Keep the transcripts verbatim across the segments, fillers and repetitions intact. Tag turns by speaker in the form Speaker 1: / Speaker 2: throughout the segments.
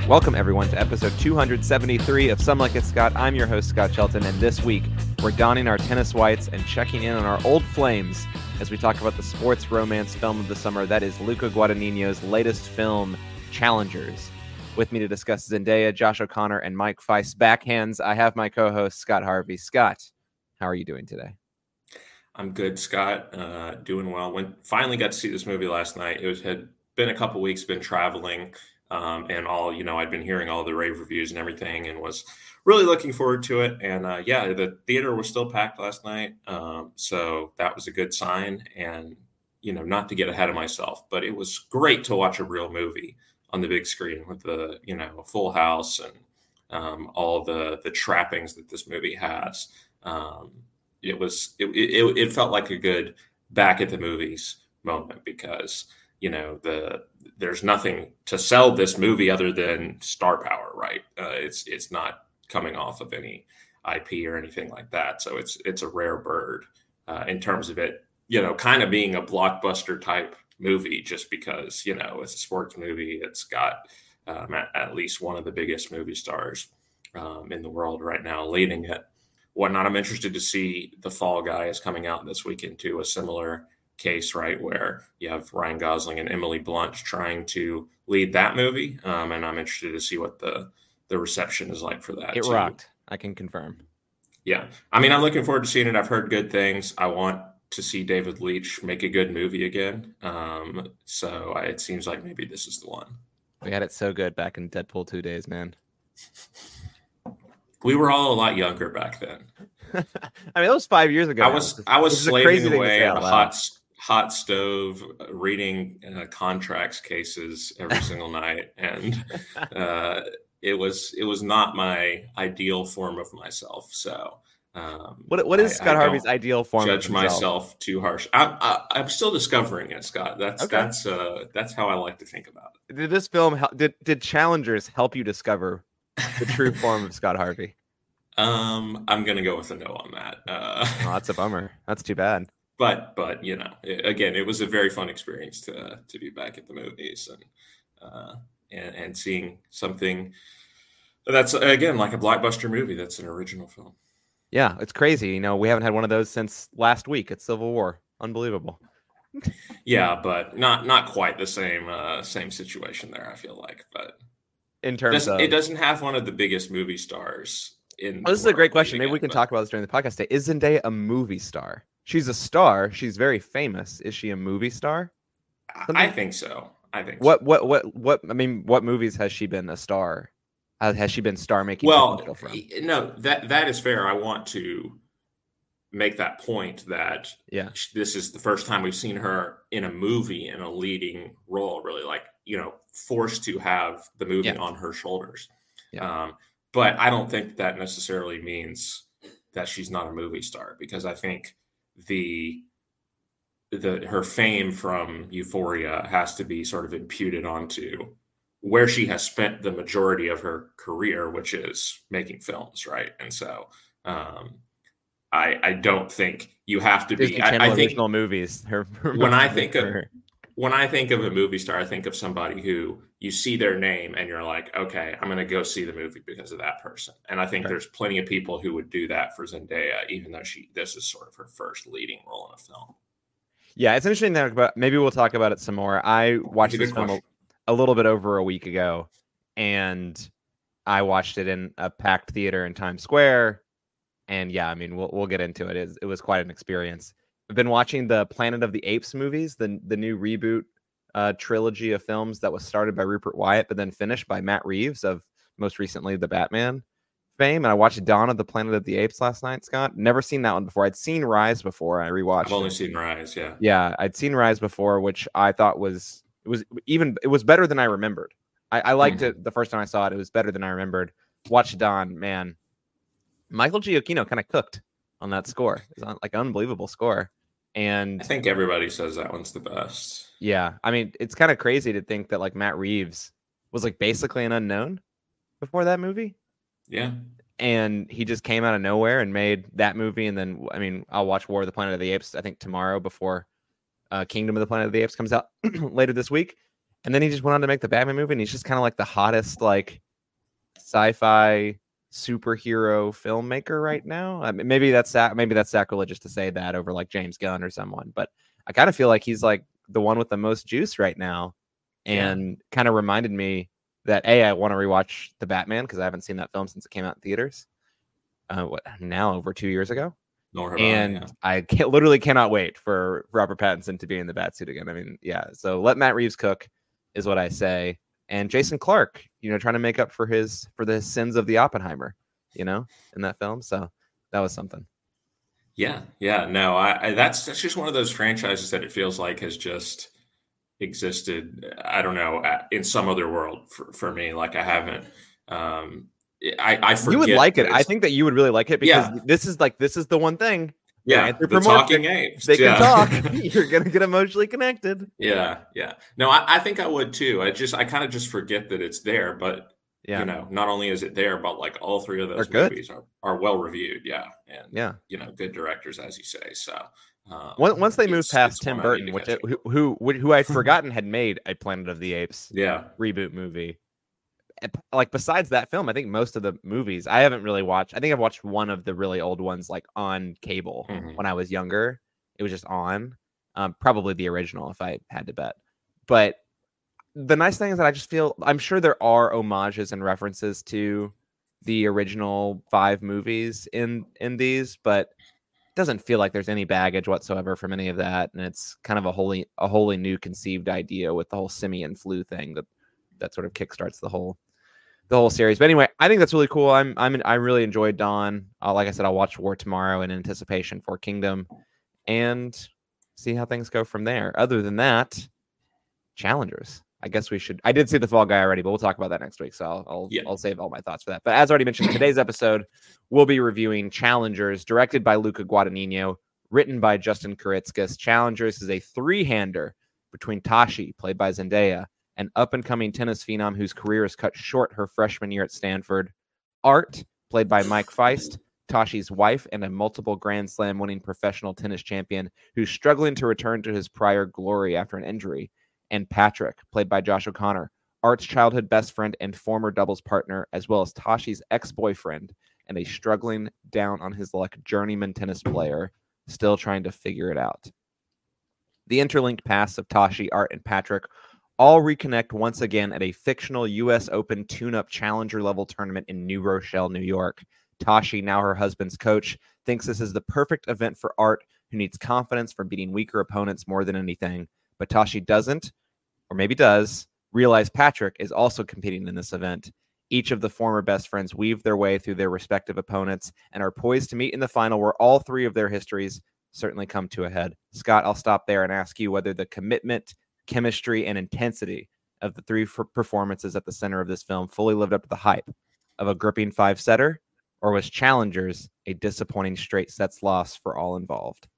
Speaker 1: Welcome, everyone, to episode two seventy-three of Some Like It, Scott. I'm your host, Scott Shelton, and this week we're donning our tennis whites and checking in on our old flames as we talk about the sports romance film of the summer. That is Luca Guadagnino's latest film, Challengers. With me to discuss Zendaya, Josh O'Connor, and Mike Feiss backhands, I have my co-host, Scott Harvey. Scott, how are you doing today?
Speaker 2: I'm good, Scott. Uh, doing well. When finally got to see this movie last night. It was had been a couple weeks, been traveling, um, and all you know. I'd been hearing all the rave reviews and everything, and was really looking forward to it. And uh, yeah, the theater was still packed last night, um, so that was a good sign. And you know, not to get ahead of myself, but it was great to watch a real movie on the big screen with the you know full house and um, all the the trappings that this movie has. Um, It was it, it it felt like a good back at the movies moment because you know the there's nothing to sell this movie other than star power, right? Uh, it's it's not coming off of any I P or anything like that, so it's it's a rare bird uh, in terms of it, you know, kind of being a blockbuster type movie just because you know it's a sports movie. It's got um, at, at least one of the biggest movie stars um, in the world right now leading it. Whatnot. I'm interested to see The Fall Guy is coming out this weekend too. A similar case, right, where you have Ryan Gosling and Emily Blunt trying to lead that movie, um, and I'm interested to see what the the reception is like for that.
Speaker 1: It
Speaker 2: too.
Speaker 1: rocked. I can confirm.
Speaker 2: Yeah, I mean, I'm looking forward to seeing it. I've heard good things. I want to see David Leitch make a good movie again. Um, so I, it seems like maybe this is the one.
Speaker 1: We had it so good back in Deadpool two days, man.
Speaker 2: We were all a lot younger back then.
Speaker 1: I mean, that was five years ago.
Speaker 2: I was I was slaving away at a
Speaker 1: loud.
Speaker 2: hot hot stove, reading uh, contracts cases every single night, and uh, it was it was not my ideal form of myself. So, um,
Speaker 1: what what is
Speaker 2: I,
Speaker 1: Scott
Speaker 2: I
Speaker 1: Harvey's ideal form?
Speaker 2: Judge
Speaker 1: of himself?
Speaker 2: myself too harsh. I'm I, I'm still discovering it, Scott. That's
Speaker 1: Okay.
Speaker 2: that's uh, that's how I like to think about it.
Speaker 1: Did this film help, did did Challengers help you discover the true form of Scott Harvey?
Speaker 2: Um, I'm gonna go with a no on that. Uh,
Speaker 1: Oh, that's a bummer. That's too bad.
Speaker 2: But but you know, it, again, it was a very fun experience to to be back at the movies and uh, and, and seeing something that's again like a blockbuster movie. That's an original film.
Speaker 1: Yeah, it's crazy. You know, we haven't had one of those since last week at Civil War. Unbelievable.
Speaker 2: Yeah, but not not quite the same uh, same situation there. I feel like, but
Speaker 1: In terms
Speaker 2: doesn't-
Speaker 1: of
Speaker 2: it doesn't have one of the biggest movie stars in.
Speaker 1: Oh, this is
Speaker 2: the
Speaker 1: a great
Speaker 2: world
Speaker 1: question.
Speaker 2: leading
Speaker 1: Maybe we
Speaker 2: it,
Speaker 1: can
Speaker 2: but-
Speaker 1: talk about this during the podcast today. Is Zendaya a movie star? She's a star. She's very famous. Is she a movie star?
Speaker 2: I think so. I think
Speaker 1: What
Speaker 2: so.
Speaker 1: what what what I mean, what movies has she been a star? Uh, has she been star making
Speaker 2: Well,
Speaker 1: potential from?
Speaker 2: no, that that is fair. I want to make that point that
Speaker 1: Yeah.
Speaker 2: this is the first time we've seen her in a movie in a leading role, really, like, you know, forced to have the movie
Speaker 1: Yeah.
Speaker 2: on her shoulders.
Speaker 1: Yeah.
Speaker 2: Um, but I don't think that necessarily means that she's not a movie star, because I think the the her fame from Euphoria has to be sort of imputed onto where she has spent the majority of her career, which is making films, right? And so um, I I don't think you have to
Speaker 1: Disney
Speaker 2: be.
Speaker 1: Channel
Speaker 2: I, I think
Speaker 1: original movies. Her, her
Speaker 2: when I
Speaker 1: most
Speaker 2: think of
Speaker 1: her-
Speaker 2: when I think of a movie star, I think of somebody who you see their name and you're like, okay, I'm going to go see the movie because of that person. And I think
Speaker 1: Right.
Speaker 2: there's plenty of people who would do that for Zendaya, even though she this is sort of her first leading role in a film.
Speaker 1: Yeah, it's interesting to talk about. Maybe we'll talk about it some more. I watched
Speaker 2: It's a
Speaker 1: this
Speaker 2: good
Speaker 1: film a,
Speaker 2: question.
Speaker 1: a little bit over a week ago, and I watched it in a packed theater in Times Square. And yeah, I mean, we'll we'll get into it. It was, it was quite an experience. I've been watching the Planet of the Apes movies, the the new reboot uh, trilogy of films that was started by Rupert Wyatt, but then finished by Matt Reeves of most recently the Batman fame. And I watched Dawn of the Planet of the Apes last night, Scott. Never seen that one before. I'd seen Rise before. I rewatched
Speaker 2: I've only
Speaker 1: it.
Speaker 2: seen Rise, yeah.
Speaker 1: Yeah, I'd seen Rise before, which I thought was it was even it was better than I remembered. I, I liked
Speaker 2: Mhm.
Speaker 1: it the first time I saw it. It was better than I remembered. Watched Dawn, man. Michael Giacchino kind of cooked on that score. It's on, like an unbelievable score. And
Speaker 2: I think everybody says that one's the best.
Speaker 1: yeah, I mean, it's kind of crazy to think that like Matt Reeves was like basically an unknown before that movie.
Speaker 2: Yeah.
Speaker 1: And he just came out of nowhere and made that movie. And then, I mean, I'll watch War of the Planet of the Apes, I think tomorrow before uh, Kingdom of the Planet of the Apes comes out later this week. And then he just went on to make the Batman movie, and he's just kind of like the hottest like sci-fi superhero filmmaker right now. I mean, maybe that's maybe that's sacrilegious to say that over like James Gunn or someone, but I kind of feel like he's like the one with the most juice right now, and yeah. kind of reminded me that A, I want to rewatch the Batman because I haven't seen that film since it came out in theaters. Uh, what now over two years ago,
Speaker 2: Nor
Speaker 1: and
Speaker 2: I, yeah.
Speaker 1: I can't, literally cannot wait for Robert Pattinson to be in the Batsuit again. I mean, yeah. So let Matt Reeves cook is what I say. And Jason Clarke, you know, trying to make up for his for the sins of the Oppenheimer, you know, in that film. So that was something.
Speaker 2: Yeah, yeah. No, I, I that's that's just one of those franchises that it feels like has just existed. I don't know, in some other world for, for me. Like I haven't. Um, I, I forget.
Speaker 1: You would like it. I think that you would really like it because
Speaker 2: yeah.
Speaker 1: this is like this is the one thing.
Speaker 2: Yeah, the talking apes.
Speaker 1: They
Speaker 2: yeah.
Speaker 1: can talk. You're gonna get emotionally connected.
Speaker 2: Yeah, yeah. No, I, I think I would too. I just I kind of just forget that it's there, but yeah. you know, not only is it there, but like all three of those
Speaker 1: They're
Speaker 2: movies are, are well reviewed. Yeah, and
Speaker 1: yeah,
Speaker 2: you know, good directors, as you say. So
Speaker 1: um, once they moved past Tim Burton, which it, who, who who I'd forgotten had made a Planet of the Apes
Speaker 2: yeah
Speaker 1: reboot movie. Like besides that film, I think most of the movies I haven't really watched. I think I've watched one of the really old ones like on cable mm-hmm. when I was younger. It was just on, um, probably the original if I had to bet. But the nice thing is that I just feel I'm sure there are homages and references to the original five movies in in these, but it doesn't feel like there's any baggage whatsoever from any of that. And it's kind of a wholly a wholly new conceived idea with the whole simian flu thing that that sort of kickstarts the whole. the whole series. But anyway, I think that's really cool. I'm I'm I really enjoyed Dawn. Uh, like I said, I'll watch War tomorrow in anticipation for Kingdom and see how things go from there. Other than that, Challengers. I guess we should I did see The Fall Guy already, but we'll talk about that next week. So I'll I'll,
Speaker 2: yeah.
Speaker 1: I'll save all my thoughts for that. But as already mentioned, today's episode we'll be reviewing Challengers, directed by Luca Guadagnino, written by Justin Kuritzkis. Challengers is a three-hander between Tashi, played by Zendaya, an up-and-coming tennis phenom whose career is cut short her freshman year at Stanford. Art, played by Mike Feist, Tashi's wife and a multiple Grand Slam winning professional tennis champion who's struggling to return to his prior glory after an injury. And Patrick, played by Josh O'Connor, Art's childhood best friend and former doubles partner, as well as Tashi's ex-boyfriend and a struggling down on his luck journeyman tennis player, still trying to figure it out. The interlinked paths of Tashi, Art, and Patrick all reconnect once again at a fictional U S Open tune-up challenger level tournament in New Rochelle, New York. Tashi, now her husband's coach, thinks this is the perfect event for Art, who needs confidence from beating weaker opponents more than anything. But Tashi doesn't, or maybe does, realize Patrick is also competing in this event. Each of the former best friends weave their way through their respective opponents and are poised to meet in the final where all three of their histories certainly come to a head. Scott, I'll stop there and ask you whether the commitment, chemistry, and intensity of the three f- performances at the center of this film fully lived up to the hype of a gripping five-setter, or was Challengers a disappointing straight sets loss for all involved?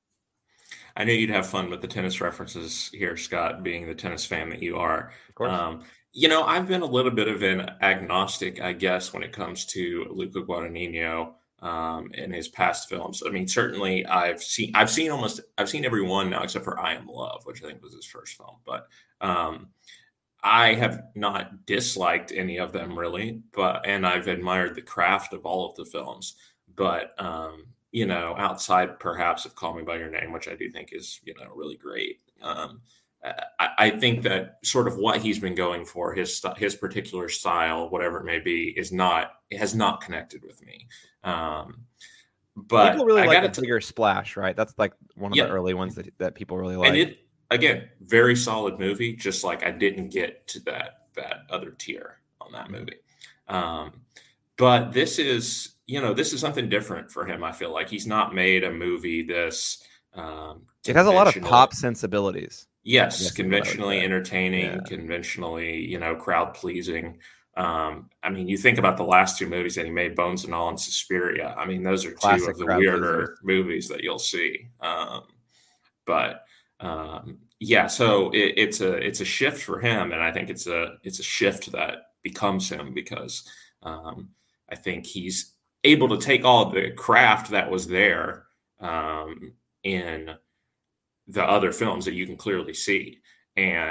Speaker 2: I knew you'd have fun with the tennis references here, Scott, being the tennis fan that you are.
Speaker 1: Of course.
Speaker 2: Um, you know, I've been a little bit of an agnostic, I guess, when it comes to Luca Guadagnino um, and his past films. I mean, certainly I've seen, I've seen almost, I've seen every one now except for I Am Love, which I think was his first film. But um, I have not disliked any of them really, but, and I've admired the craft of all of the films. But, um, you know, outside perhaps of Call Me By Your Name, which I do think is, you know, really great. Um, I, I think that sort of what he's been going for, his his particular style, whatever it may be, is not, it has not connected with me. Um, but
Speaker 1: people really
Speaker 2: I
Speaker 1: like
Speaker 2: got
Speaker 1: the bigger splash, right? That's like one of
Speaker 2: yeah.
Speaker 1: the early ones that, that people really like.
Speaker 2: And it, again, very solid movie, just like I didn't get to that, that other tier on that movie. Um, but this is, you know, this is something different for him. I feel like he's not made a movie this. Um,
Speaker 1: it has a lot of pop sensibilities.
Speaker 2: Yes, conventionally entertaining,
Speaker 1: yeah.
Speaker 2: conventionally, you know, crowd pleasing. Um, I mean, you think about the last two movies that he made, Bones and All and Suspiria. I mean, those are
Speaker 1: Classic
Speaker 2: two of the
Speaker 1: crowd
Speaker 2: weirder
Speaker 1: pleasers.
Speaker 2: movies that you'll see. Um, but um, yeah, so it, it's a it's a shift for him, and I think it's a it's a shift that becomes him because um, I think he's able to take all of the craft that was there um, in the other films that you can clearly see and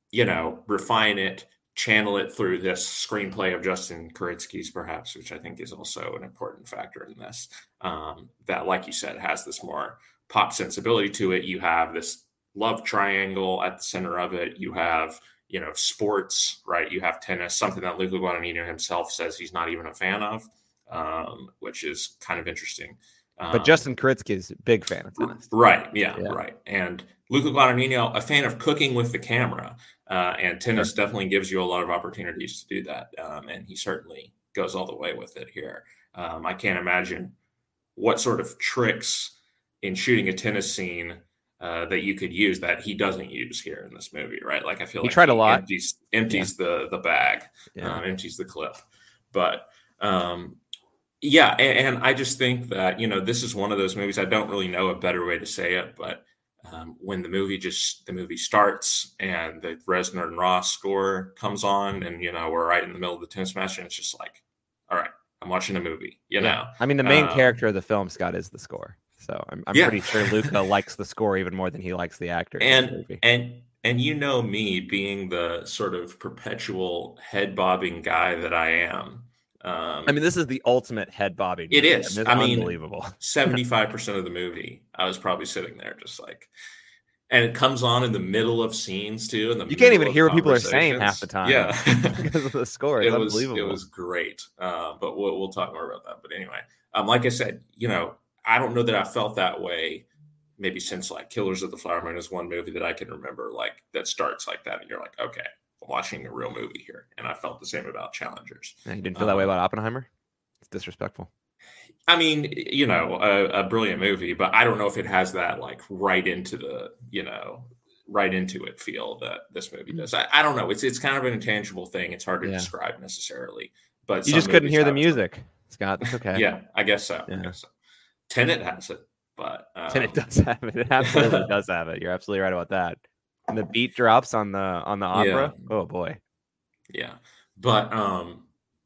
Speaker 2: you know, refine it, channel it through this screenplay of Justin Kuritsky's, perhaps, which I think is also an important factor in this. Um, that, like you said, has this more pop sensibility to it. You have this love triangle at the center of it. You have, you know, sports, right? You have tennis, something that Luca Guadagnino himself says he's not even a fan of, um, which is kind of interesting. Um,
Speaker 1: but Justin Kuritsky is a big fan of tennis.
Speaker 2: Right. Yeah, yeah. Right. And Luca Guadagnino, a fan of cooking with the camera, uh, and tennis sure. definitely gives you a lot of opportunities to do that. Um, and he certainly goes all the way with it here. Um, I can't imagine what sort of tricks in shooting a tennis scene uh, that you could use that he doesn't use here in this movie, right? Like I feel
Speaker 1: he
Speaker 2: like
Speaker 1: tried
Speaker 2: he
Speaker 1: a lot.
Speaker 2: empties, empties yeah. the the bag,
Speaker 1: yeah.
Speaker 2: um, empties the clip. But um, yeah, and, and I just think that, you know, this is one of those movies, I don't really know a better way to say it, but um, when the movie just, the movie starts and the Reznor and Ross score comes on and, you know, we're right in the middle of the tennis match and it's just like, all right, I'm watching a movie, you yeah. know?
Speaker 1: I mean, the main um, character of the film, Scott, is the score. So I'm, I'm yeah. pretty sure Luca likes the score even more than he likes the actor.
Speaker 2: And, and, and you know me being the sort of perpetual head bobbing guy that I am. Um,
Speaker 1: I mean, this is the ultimate head bobbing.
Speaker 2: It is.
Speaker 1: I mean,
Speaker 2: unbelievable. seventy-five percent of the movie, I was probably sitting there just like, and it comes on in the middle of scenes too. And
Speaker 1: you can't even hear what people are saying half the time.
Speaker 2: Yeah,
Speaker 1: because of the score. It's
Speaker 2: it was,
Speaker 1: unbelievable.
Speaker 2: It was great. Uh, but we'll, we'll talk more about that. But anyway, um, like I said, you know, I don't know that I felt that way maybe since like Killers of the Flower Moon is one movie that I can remember like that starts like that. And you're like, okay, I'm watching a real movie here. And I felt the same about Challengers.
Speaker 1: And you didn't feel um, that way about Oppenheimer? It's disrespectful.
Speaker 2: I mean, you know, a, a brilliant movie, but I don't know if it has that like right into the, you know, right into it feel that this movie does. I, I don't know. It's it's kind of an intangible thing. It's hard to yeah. describe necessarily. But
Speaker 1: you just couldn't hear the music, Scott. It's okay.
Speaker 2: Yeah, I guess so.
Speaker 1: Yeah.
Speaker 2: I guess so. Tenet has it, but um,
Speaker 1: Tenet does have it. It absolutely does have it. You're absolutely right about that. And the beat drops on the on the opera. Yeah. Oh boy.
Speaker 2: Yeah, but um,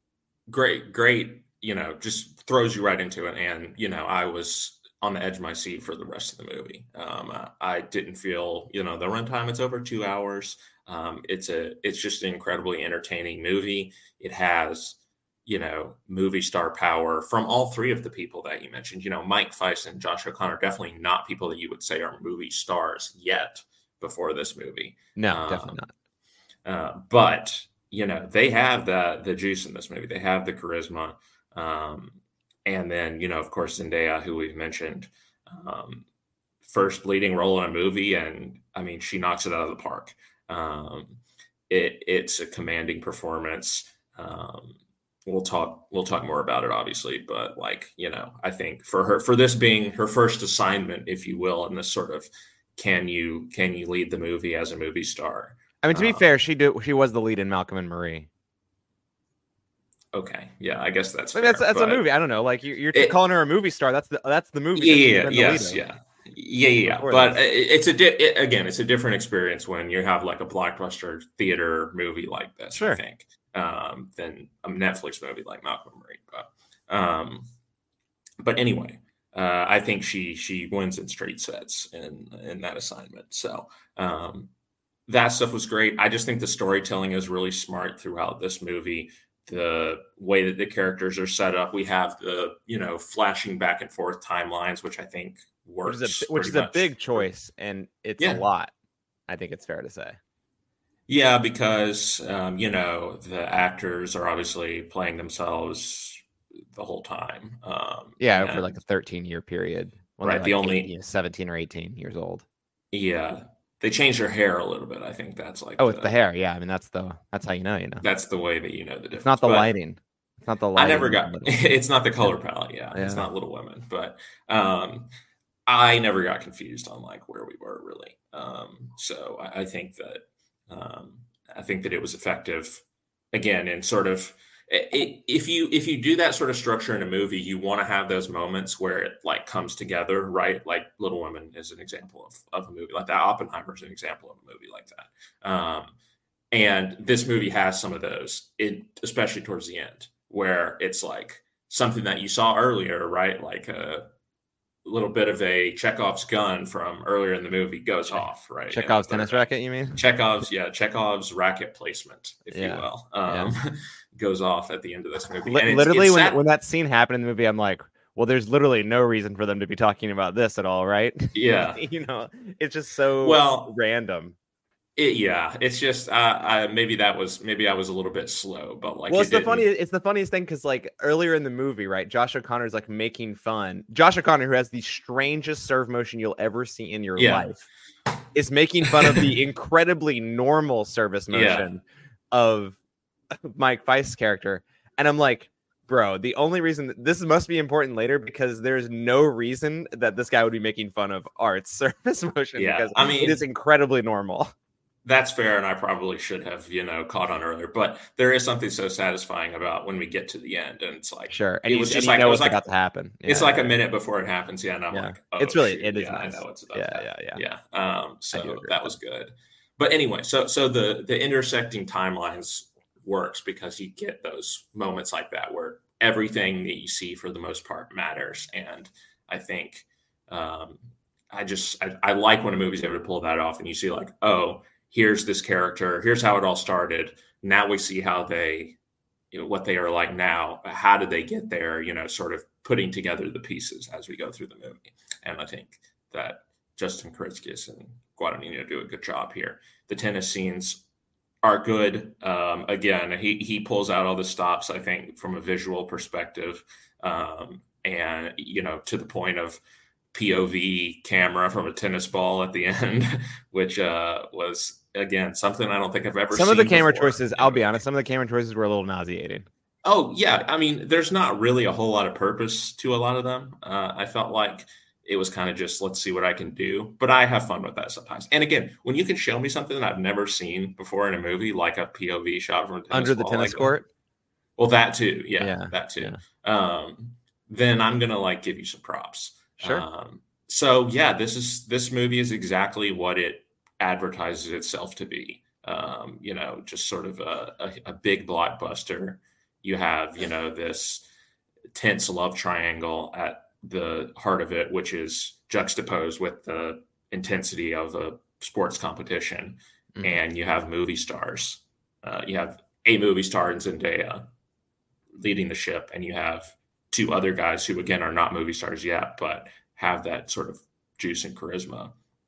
Speaker 2: great, great. You know, just throws you right into it. And, you know, I was on the edge of my seat for the rest of the movie. Um, I, I didn't feel, you know, the runtime, it's over two hours. Um, it's a, it's just an incredibly entertaining movie. It has, you know, movie star power from all three of the people that you mentioned. You know, Mike Fice and Josh O'Connor, definitely not people that you would say are movie stars yet before this movie.
Speaker 1: No,
Speaker 2: um,
Speaker 1: definitely not.
Speaker 2: Uh, but, you know, they have the, the juice in this movie. They have the charisma. Um, and then, you know, of course, Zendaya, who we've mentioned, um, first leading role in a movie. And I mean, she knocks it out of the park. Um, it, it's a commanding performance. Um, we'll talk, we'll talk more about it, obviously, but like, you know, I think for her, for this being her first assignment, if you will, in this sort of, can you, can you lead the movie as a movie star?
Speaker 1: I mean, to be
Speaker 2: um,
Speaker 1: fair, she did, she was the lead in Malcolm and Marie.
Speaker 2: Okay, yeah, I guess that's
Speaker 1: I mean,
Speaker 2: fair,
Speaker 1: that's that's
Speaker 2: but
Speaker 1: a movie. I don't know, like you're, you're
Speaker 2: it,
Speaker 1: calling her a movie star. That's the that's the movie.
Speaker 2: Yeah, yeah, yes, yeah, yeah, yeah. But it, it's a di- it, again, it's a different experience when you have like a blockbuster theater movie like this.
Speaker 1: Sure.
Speaker 2: I think um, than a Netflix movie like Malcolm and Marie. But um, but anyway, uh, I think she she wins in straight sets in in that assignment. So um, that stuff was great. I just think the storytelling is really smart throughout this movie. The way that the characters are set up, we have the, you know, flashing back and forth timelines, which I think works.
Speaker 1: Which is a, which is a big choice, and it's yeah. a lot. I think it's fair to say.
Speaker 2: Yeah, because, um, you know, the actors are obviously playing themselves the whole time. Um,
Speaker 1: yeah, over like a thirteen-year period.
Speaker 2: Well, right,
Speaker 1: like
Speaker 2: the only...
Speaker 1: eighteen, seventeen or eighteen years old.
Speaker 2: Yeah. They changed their hair a little bit. I think that's like
Speaker 1: oh, the, it's the hair. Yeah, I mean that's the that's how you know. You know,
Speaker 2: that's the way that you know the difference.
Speaker 1: It's not the
Speaker 2: but
Speaker 1: lighting. It's not the lighting.
Speaker 2: I never got. It's not the color palette. Yeah, yeah, it's not Little Women. But um, I never got confused on like where we were really. Um, so I, I think that um, I think that it was effective. Again, in sort of it, if you if you do that sort of structure in a movie, you want to have those moments where it like comes together, right? Like Little Women is an example of, of a movie like that. Oppenheimer is an example of a movie like that. Um, and this movie has some of those, it, especially towards the end, where it's like something that you saw earlier, right? Like a little bit of a Chekhov's gun from earlier in the movie goes off, right?
Speaker 1: Chekhov's tennis racket, you mean?
Speaker 2: Chekhov's, yeah, Chekhov's racket placement, if
Speaker 1: yeah.
Speaker 2: you will, um, yeah. goes off at the end of this movie.
Speaker 1: L-
Speaker 2: and it's,
Speaker 1: literally,
Speaker 2: it's
Speaker 1: when
Speaker 2: sad.
Speaker 1: when that scene happened in the movie, I'm like, well, there's literally no reason for them to be talking about this at all, right?
Speaker 2: Yeah.
Speaker 1: you know, it's just so
Speaker 2: well
Speaker 1: random.
Speaker 2: It, yeah, it's just uh, I, maybe that was maybe I was a little bit slow, but like,
Speaker 1: well,
Speaker 2: it
Speaker 1: it's the funny, it's the funniest thing because like earlier in the movie, right? Josh O'Connor's like making fun. Josh O'Connor, who has the strangest serve motion you'll ever see in your
Speaker 2: yeah.
Speaker 1: life, is making fun of the incredibly normal service motion yeah. of Mike Feist's character, and I'm like, bro, the only reason that this must be important later because there's no reason that this guy would be making fun of Art's service motion
Speaker 2: yeah.
Speaker 1: because
Speaker 2: I mean,
Speaker 1: it is incredibly normal.
Speaker 2: That's fair, and I probably should have, you know, caught on earlier. But there is something so satisfying about when we get to the end, and it's like,
Speaker 1: sure, and
Speaker 2: it
Speaker 1: you,
Speaker 2: was just
Speaker 1: and
Speaker 2: like
Speaker 1: you know
Speaker 2: it was
Speaker 1: what's
Speaker 2: like
Speaker 1: about to happen.
Speaker 2: Yeah, it's
Speaker 1: yeah,
Speaker 2: like
Speaker 1: yeah.
Speaker 2: a minute before it happens. Yeah, and I'm
Speaker 1: yeah.
Speaker 2: like, oh,
Speaker 1: it's really,
Speaker 2: shoot.
Speaker 1: it is.
Speaker 2: Yeah,
Speaker 1: nice.
Speaker 2: I know it's about
Speaker 1: yeah,
Speaker 2: that.
Speaker 1: yeah, yeah,
Speaker 2: yeah. Um, so that was good. But anyway, so so the the intersecting timelines works because you get those moments like that where everything that you see for the most part matters, and I think um, I just I, I like when a movie's able to pull that off, and you see like, oh, here's this character, here's how it all started. Now we see how they, you know, what they are like now. How did they get there? You know, sort of putting together the pieces as we go through the movie. And I think that Justin Kritzkis and Guadagnino do a good job here. The tennis scenes are good. Um, again, he he pulls out all the stops, I think, from a visual perspective, um, and you know, to the point of P O V camera from a tennis ball at the end, which uh, was, again, something I don't think I've ever
Speaker 1: some
Speaker 2: seen. Some
Speaker 1: of the camera
Speaker 2: before.
Speaker 1: choices, I'll be honest, some of the camera choices were a little nauseating.
Speaker 2: Oh, yeah. I mean, there's not really a whole lot of purpose to a lot of them. Uh, I felt like it was kind of just, let's see what I can do. But I have fun with that sometimes. And again, when you can show me something that I've never seen before in a movie, like a P O V shot from a tennis
Speaker 1: under the
Speaker 2: ball,
Speaker 1: tennis
Speaker 2: like,
Speaker 1: court.
Speaker 2: Well, that too. Yeah,
Speaker 1: yeah
Speaker 2: that too.
Speaker 1: Yeah.
Speaker 2: Um, then I'm going to like give you some props.
Speaker 1: Sure.
Speaker 2: Um, So yeah, this is this movie is exactly what it advertises itself to be. Um, you know, just sort of a, a, a big blockbuster. You have, you know, this tense love triangle at the heart of it, which is juxtaposed with the intensity of a sports competition. Mm-hmm. And you have movie stars. Uh, you have a movie star in Zendaya leading the ship, and you have two other guys who, again, are not movie stars yet, but have that sort of juice and charisma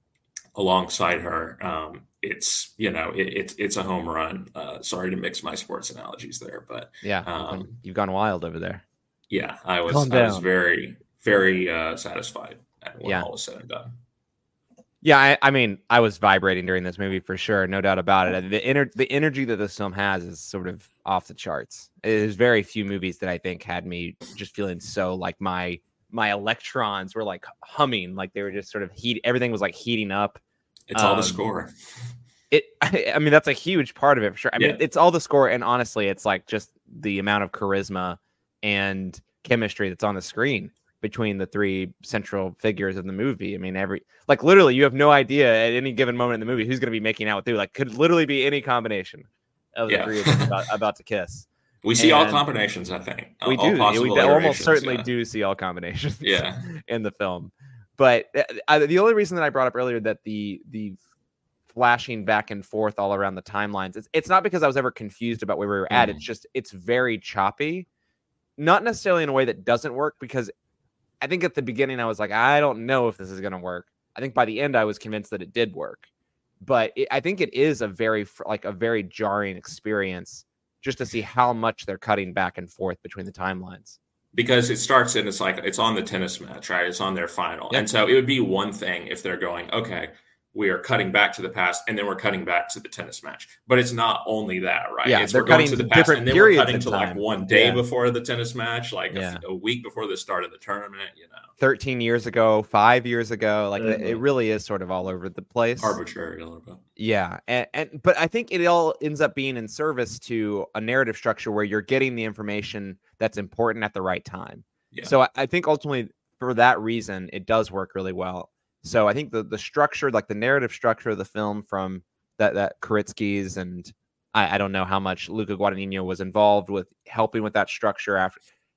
Speaker 2: alongside her. Um, it's, you know, it, it's, it's a home run. Uh, sorry to mix my sports analogies there, but
Speaker 1: yeah,
Speaker 2: um,
Speaker 1: you've gone wild over there.
Speaker 2: Yeah. I was, I was very, very uh, satisfied when
Speaker 1: yeah.
Speaker 2: all was said and done.
Speaker 1: Yeah. I, I mean, I was vibrating during this movie for sure. No doubt about it. The ener- the energy that this film has is sort of off the charts. There's very few movies that I think had me just feeling so like my, my electrons were like humming, like they were just sort of heat. Everything was like heating up.
Speaker 2: It's um, all the score.
Speaker 1: It, I, I mean, that's a huge part of it for sure. I
Speaker 2: yeah.
Speaker 1: mean, it's all the score, and honestly, it's like just the amount of charisma and chemistry that's on the screen between the three central figures of the movie. I mean, every like literally, you have no idea at any given moment in the movie who's going to be making out with who. Like, could literally be any combination of the
Speaker 2: yeah.
Speaker 1: three of them about, about to kiss.
Speaker 2: We see
Speaker 1: and
Speaker 2: all combinations, I think.
Speaker 1: We
Speaker 2: all
Speaker 1: do. We almost certainly
Speaker 2: yeah.
Speaker 1: do see all combinations
Speaker 2: yeah.
Speaker 1: in the film. But uh, the only reason that I brought up earlier that the the flashing back and forth all around the timelines, it's, it's not because I was ever confused about where we were at. Mm. It's just it's very choppy. Not necessarily in a way that doesn't work, because I think at the beginning I was like, I don't know if this is going to work. I think by the end I was convinced that it did work. But it, I think it is a very like a very jarring experience just to see how much they're cutting back and forth between the timelines.
Speaker 2: Because it starts and it's like, it's on the tennis match, right? It's on their final.
Speaker 1: Yep.
Speaker 2: And so it would be one thing if they're going, okay, we are cutting back to the past and then we're cutting back to the tennis match. But it's not only that, right?
Speaker 1: Yeah,
Speaker 2: it's
Speaker 1: they're
Speaker 2: we're going
Speaker 1: cutting
Speaker 2: to the past and then we're cutting to
Speaker 1: time.
Speaker 2: like one day
Speaker 1: yeah.
Speaker 2: before the tennis match, like
Speaker 1: yeah.
Speaker 2: a, a week before the start of the tournament, you know.
Speaker 1: thirteen years ago, five years ago, like
Speaker 2: mm-hmm.
Speaker 1: it really is sort of all over the place.
Speaker 2: Arbitrary a little bit.
Speaker 1: Yeah. And, and but I think it all ends up being in service to a narrative structure where you're getting the information that's important at the right time.
Speaker 2: Yeah.
Speaker 1: So I, I think ultimately for that reason, it does work really well. So I think the the structure, like the narrative structure of the film from that, that Kritzkis, and I, I don't know how much Luca Guadagnino was involved with helping with that structure after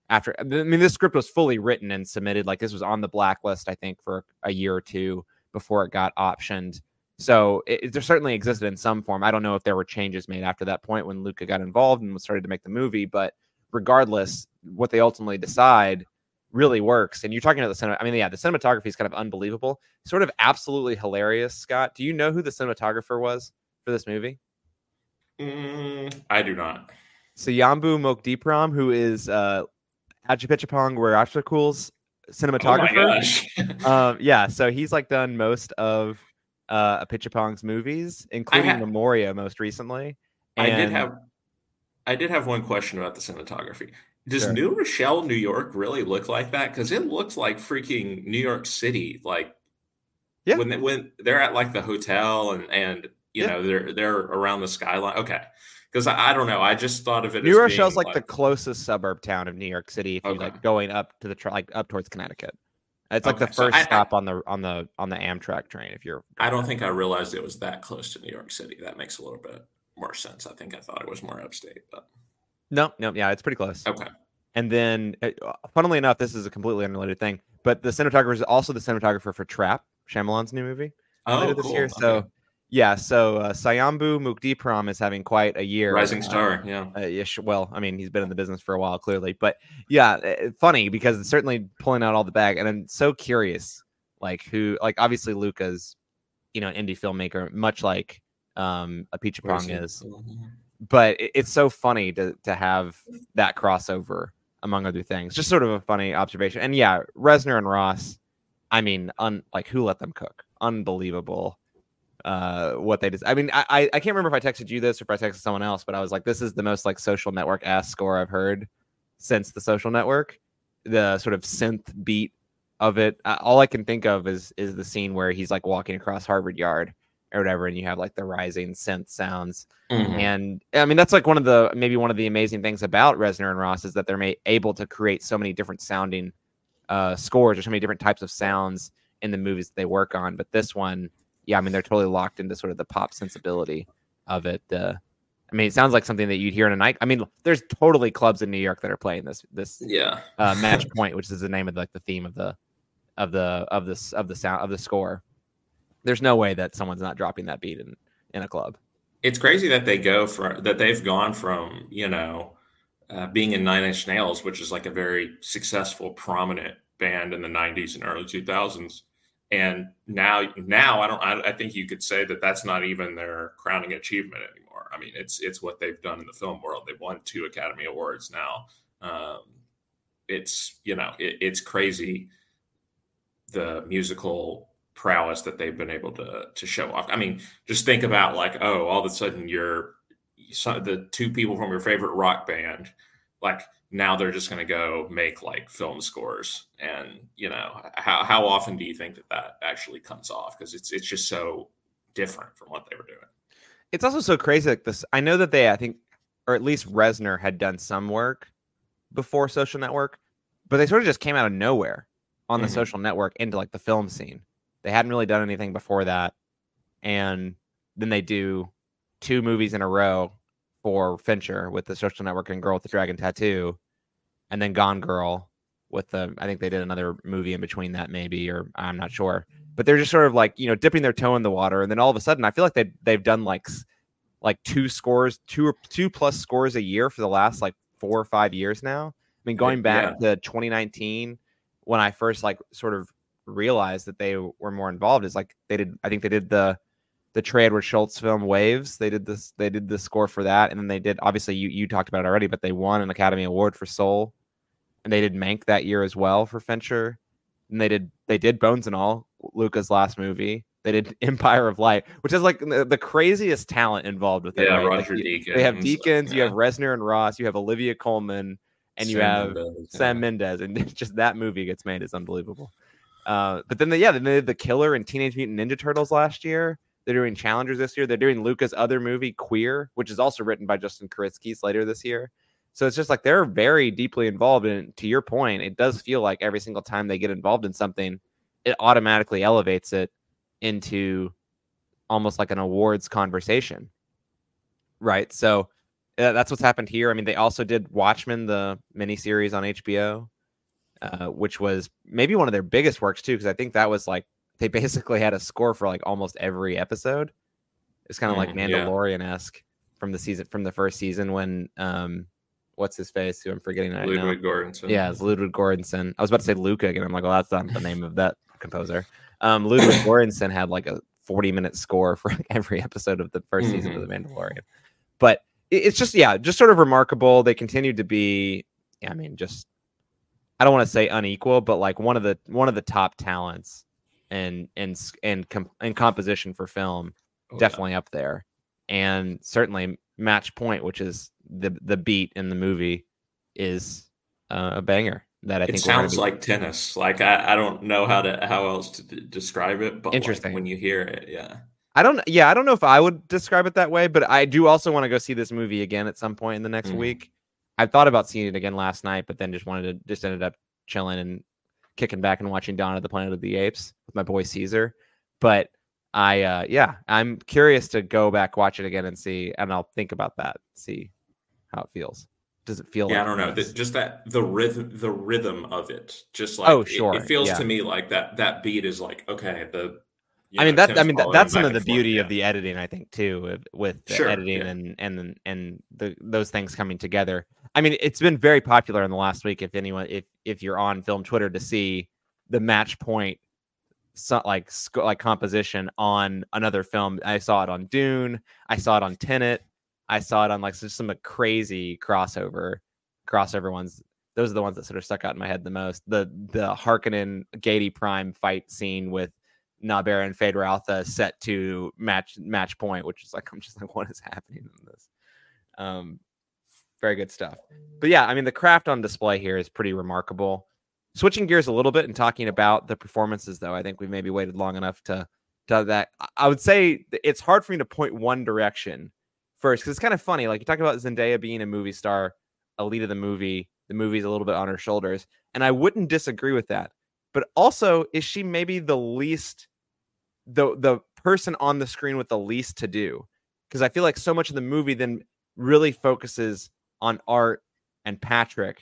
Speaker 1: after. I mean, this script was fully written and submitted. Like this was on the blacklist, I think, for a year or two before it got optioned. So it, it there certainly existed in some form. I don't know if there were changes made after that point when Luca got involved and started to make the movie, but regardless, what they ultimately decide really works. And you're talking about the cinema. I mean, yeah, the cinematography is kind of unbelievable, sort of absolutely hilarious. Scott, do you know who the cinematographer was for this movie?
Speaker 2: Mm, I do not.
Speaker 1: Sayambu Mokdipram, who is uh, Ajapitchapong Weerasethakul's cinematographer.
Speaker 2: Oh my gosh.
Speaker 1: um, yeah, so he's like done most of uh, Apichatpong's movies, including ha- Memoria most recently.
Speaker 2: And I did have, I did have one question about the cinematography. Does
Speaker 1: sure.
Speaker 2: New Rochelle, New York, really look like that? Because it looks like freaking New York City. Like, yeah, when they, when they're at like the hotel and and you yeah. know they're they're around the skyline. Okay, because I, I don't know. I just thought of it.
Speaker 1: New
Speaker 2: as
Speaker 1: Rochelle's
Speaker 2: being
Speaker 1: like, like the closest suburb town of New York City. If okay. you like going up to the tra- like up towards Connecticut, it's like okay. the first so I, stop I, on the on the on the Amtrak train. If you're,
Speaker 2: I don't think I realized it was that close to New York City. That makes a little bit more sense. I think I thought it was more upstate, but.
Speaker 1: No, no, yeah, it's pretty close.
Speaker 2: Okay.
Speaker 1: And then, funnily enough, this is a completely unrelated thing, but the cinematographer is also the cinematographer for Trap, Shyamalan's new movie.
Speaker 2: Oh,
Speaker 1: later this
Speaker 2: cool.
Speaker 1: year.
Speaker 2: Okay.
Speaker 1: So, yeah, so uh, Sayambu Mukdipram is having quite a year.
Speaker 2: Rising star, uh, yeah.
Speaker 1: Uh, yeah. Well, I mean, he's been in the business for a while, clearly. But, yeah, funny because it's certainly pulling out all the bag. And I'm so curious, like, who, like, obviously Luca's, you know, an indie filmmaker, much like um, Apichatpong is. But it's so funny to to have that crossover, among other things. Just sort of a funny observation. And yeah, Reznor and Ross, I mean, un, like who let them cook? Unbelievable. Uh, what they did. I mean, I I can't remember if I texted you this or if I texted someone else, but I was like, this is the most like Social Network ass score I've heard since the Social Network. The sort of synth beat of it. Uh, all I can think of is is the scene where he's like walking across Harvard Yard or whatever, and you have like the rising synth sounds. Mm-hmm. And I mean, that's like one of the, maybe one of the amazing things about Reznor and Ross is that they're may, able to create so many different sounding uh, scores or so many different types of sounds in the movies that they work on. But this one, yeah, I mean, they're totally locked into sort of the pop sensibility of it. Uh, I mean, it sounds like something that you'd hear in a night. I mean, there's totally clubs in New York that are playing this, this
Speaker 2: yeah.
Speaker 1: uh, Match Point, which is the name of the, like the theme of the, of the, of this, of the sound of the score. There's no way that someone's not dropping that beat in, in a club.
Speaker 2: It's crazy that they go from that they've gone from, you know, uh, being in Nine Inch Nails, which is like a very successful, prominent band in the nineties and early two thousands. And now, now I don't, I, I think you could say that that's not even their crowning achievement anymore. I mean, it's, it's what they've done in the film world. They've won two Academy Awards now. Um, it's, you know, it, it's crazy. The musical prowess that they've been able to to show off. I mean, just think about like, oh, all of a sudden you're some, the two people from your favorite rock band, like now they're just going to go make like film scores. And, you know, how, how often do you think that that actually comes off? Because it's, it's just so different from what they were doing.
Speaker 1: It's also so crazy. Like this, I know that they, I think, or at least Reznor had done some work before Social Network, but they sort of just came out of nowhere on the mm-hmm. Social Network into like the film scene. They hadn't really done anything before that. And then they do two movies in a row for Fincher with the Social Network and Girl with the Dragon Tattoo. And then Gone Girl with the, I think they did another movie in between that maybe, or I'm not sure. But they're just sort of like, you know, dipping their toe in the water. And then all of a sudden, I feel like they, they've done like, like two scores, two or two plus scores a year for the last like four or five years now. I mean, going back yeah. to twenty nineteen, when I first like sort of realized that they were more involved, is like they did, I think they did the, the Trey Edward Schultz film Waves. They did this, they did the score for that. And then they did, obviously you, you talked about it already, but they won an Academy Award for Soul. And they did Mank that year as well for Fincher. And they did, they did Bones and All, Luca's last movie. They did Empire of Light, which is like the, the craziest talent involved with it.
Speaker 2: Yeah,
Speaker 1: right?
Speaker 2: Roger
Speaker 1: like,
Speaker 2: Deakins.
Speaker 1: They have Deakins,
Speaker 2: yeah.
Speaker 1: you have Reznor and Ross, you have Olivia Colman, and you
Speaker 2: Sam
Speaker 1: have
Speaker 2: Mendes,
Speaker 1: Sam
Speaker 2: yeah.
Speaker 1: Mendes. And just that movie gets made is unbelievable. Uh, but then, the, yeah, then they did The Killer and Teenage Mutant Ninja Turtles last year. They're doing Challengers this year. They're doing Luca's other movie, Queer, which is also written by Justin Kuritzkis later this year. So it's just like they're very deeply involved. And to your point, it does feel like every single time they get involved in something, it automatically elevates it into almost like an awards conversation. Right. So uh, that's what's happened here. I mean, they also did Watchmen, the miniseries on H B O, uh, which was maybe one of their biggest works too, because I think that was like they basically had a score for like almost every episode. It's kind of mm, like Mandalorian-esque yeah. from the season from the first season when um, what's his face? Who I'm forgetting right now.
Speaker 2: Ludwig Göransson.
Speaker 1: Yeah, it's Ludwig Göransson. I was about to say Luca again. I'm like, well, that's not the name of that composer. Um, Ludwig Göransson had like a forty minute score for like every episode of the first mm-hmm. season of The Mandalorian. But it, it's just, yeah, just sort of remarkable. They continued to be, I mean, just, I don't want to say unequal, but like one of the one of the top talents and and and com- and composition for film, oh, definitely yeah. up there, and certainly Match Point, which is the the beat in the movie, is uh, a banger. That I
Speaker 2: it
Speaker 1: think
Speaker 2: sounds
Speaker 1: be...
Speaker 2: like tennis. Like I, I don't know how to how else to d- describe it, but
Speaker 1: interesting
Speaker 2: like when you hear it, yeah.
Speaker 1: I don't. Yeah, I don't know if I would describe it that way, but I do also want to go see this movie again at some point in the next mm. week. I thought about seeing it again last night, but then just wanted to just ended up chilling and kicking back and watching Dawn of the Planet of the Apes with my boy Caesar. But I, uh, yeah, I'm curious to go back, watch it again, and see, and I'll think about that, see how it feels. Does it feel?
Speaker 2: Yeah,
Speaker 1: like
Speaker 2: I don't know. The, just that the rhythm, the rhythm of it, just like
Speaker 1: oh, sure.
Speaker 2: it, it feels
Speaker 1: yeah.
Speaker 2: to me like that. That beat is like okay. The
Speaker 1: I mean know, that. I mean that, that's some of the beauty forth, of yeah. the editing, I think, too, with, with the
Speaker 2: sure,
Speaker 1: editing
Speaker 2: yeah.
Speaker 1: and and and the those things coming together. I mean, it's been very popular in the last week. If anyone, if if you're on film Twitter, to see the Match Point, so, like like composition on another film. I saw it on Dune. I saw it on Tenet. I saw it on like just some crazy crossover crossover ones. Those are the ones that sort of stuck out in my head the most. The the Harkonnen Gady Prime fight scene with Naber and Feyd-Rautha set to match Match Point, which is like I'm just like, what is happening in this? Um, very good stuff. But yeah, I mean, the craft on display here is pretty remarkable. Switching gears a little bit and talking about the performances, though, I think we maybe waited long enough to to that. I would say it's hard for me to point one direction first, because it's kind of funny. Like you talk about Zendaya being a movie star, a lead of the movie. The movie's a little bit on her shoulders, and I wouldn't disagree with that. But also, is she maybe the least, the the person on the screen with the least to do? Because I feel like so much of the movie then really focuses on Art and Patrick.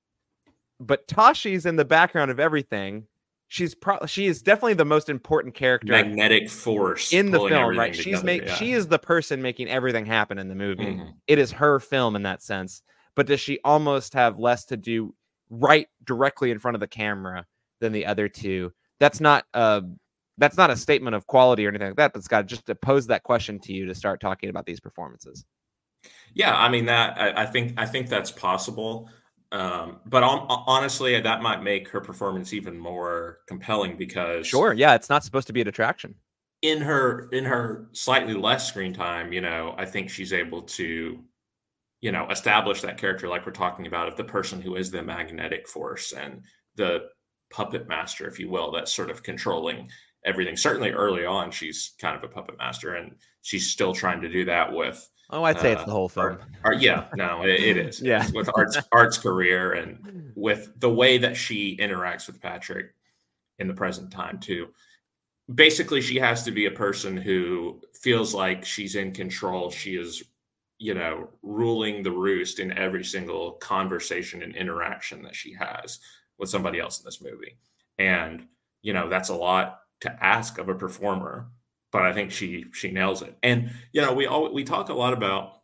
Speaker 1: But Tashi's in the background of everything. She's pro- she is definitely the most important character,
Speaker 2: magnetic force
Speaker 1: in the film, right? She's make yeah. she is the person making everything happen in the movie. Mm-hmm. It is her film in that sense. But does she almost have less to do right directly in front of the camera than the other two? That's not uh that's not a statement of quality or anything like that, but Scott, just to pose that question to you to start talking about these performances.
Speaker 2: Yeah, I mean that I, I think I think that's possible. Um, but on, honestly, that might make her performance even more compelling because
Speaker 1: sure, yeah, it's not supposed to be a detraction.
Speaker 2: In her in her slightly less screen time, you know, I think she's able to, you know, establish that character like we're talking about of the person who is the magnetic force and the puppet master, if you will, that's sort of controlling everything. Certainly early on, she's kind of a puppet master, and she's still trying to do that with
Speaker 1: Oh, I'd say uh, it's the whole film.
Speaker 2: Art, art, yeah, no, it, it is.
Speaker 1: yeah,
Speaker 2: it's with Art's Art's career and with the way that she interacts with Patrick in the present time too. Basically, she has to be a person who feels like she's in control. She is, you know, ruling the roost in every single conversation and interaction that she has with somebody else in this movie. And you know, that's a lot to ask of a performer. But I think she she nails it. And, you know, we all, we talk a lot about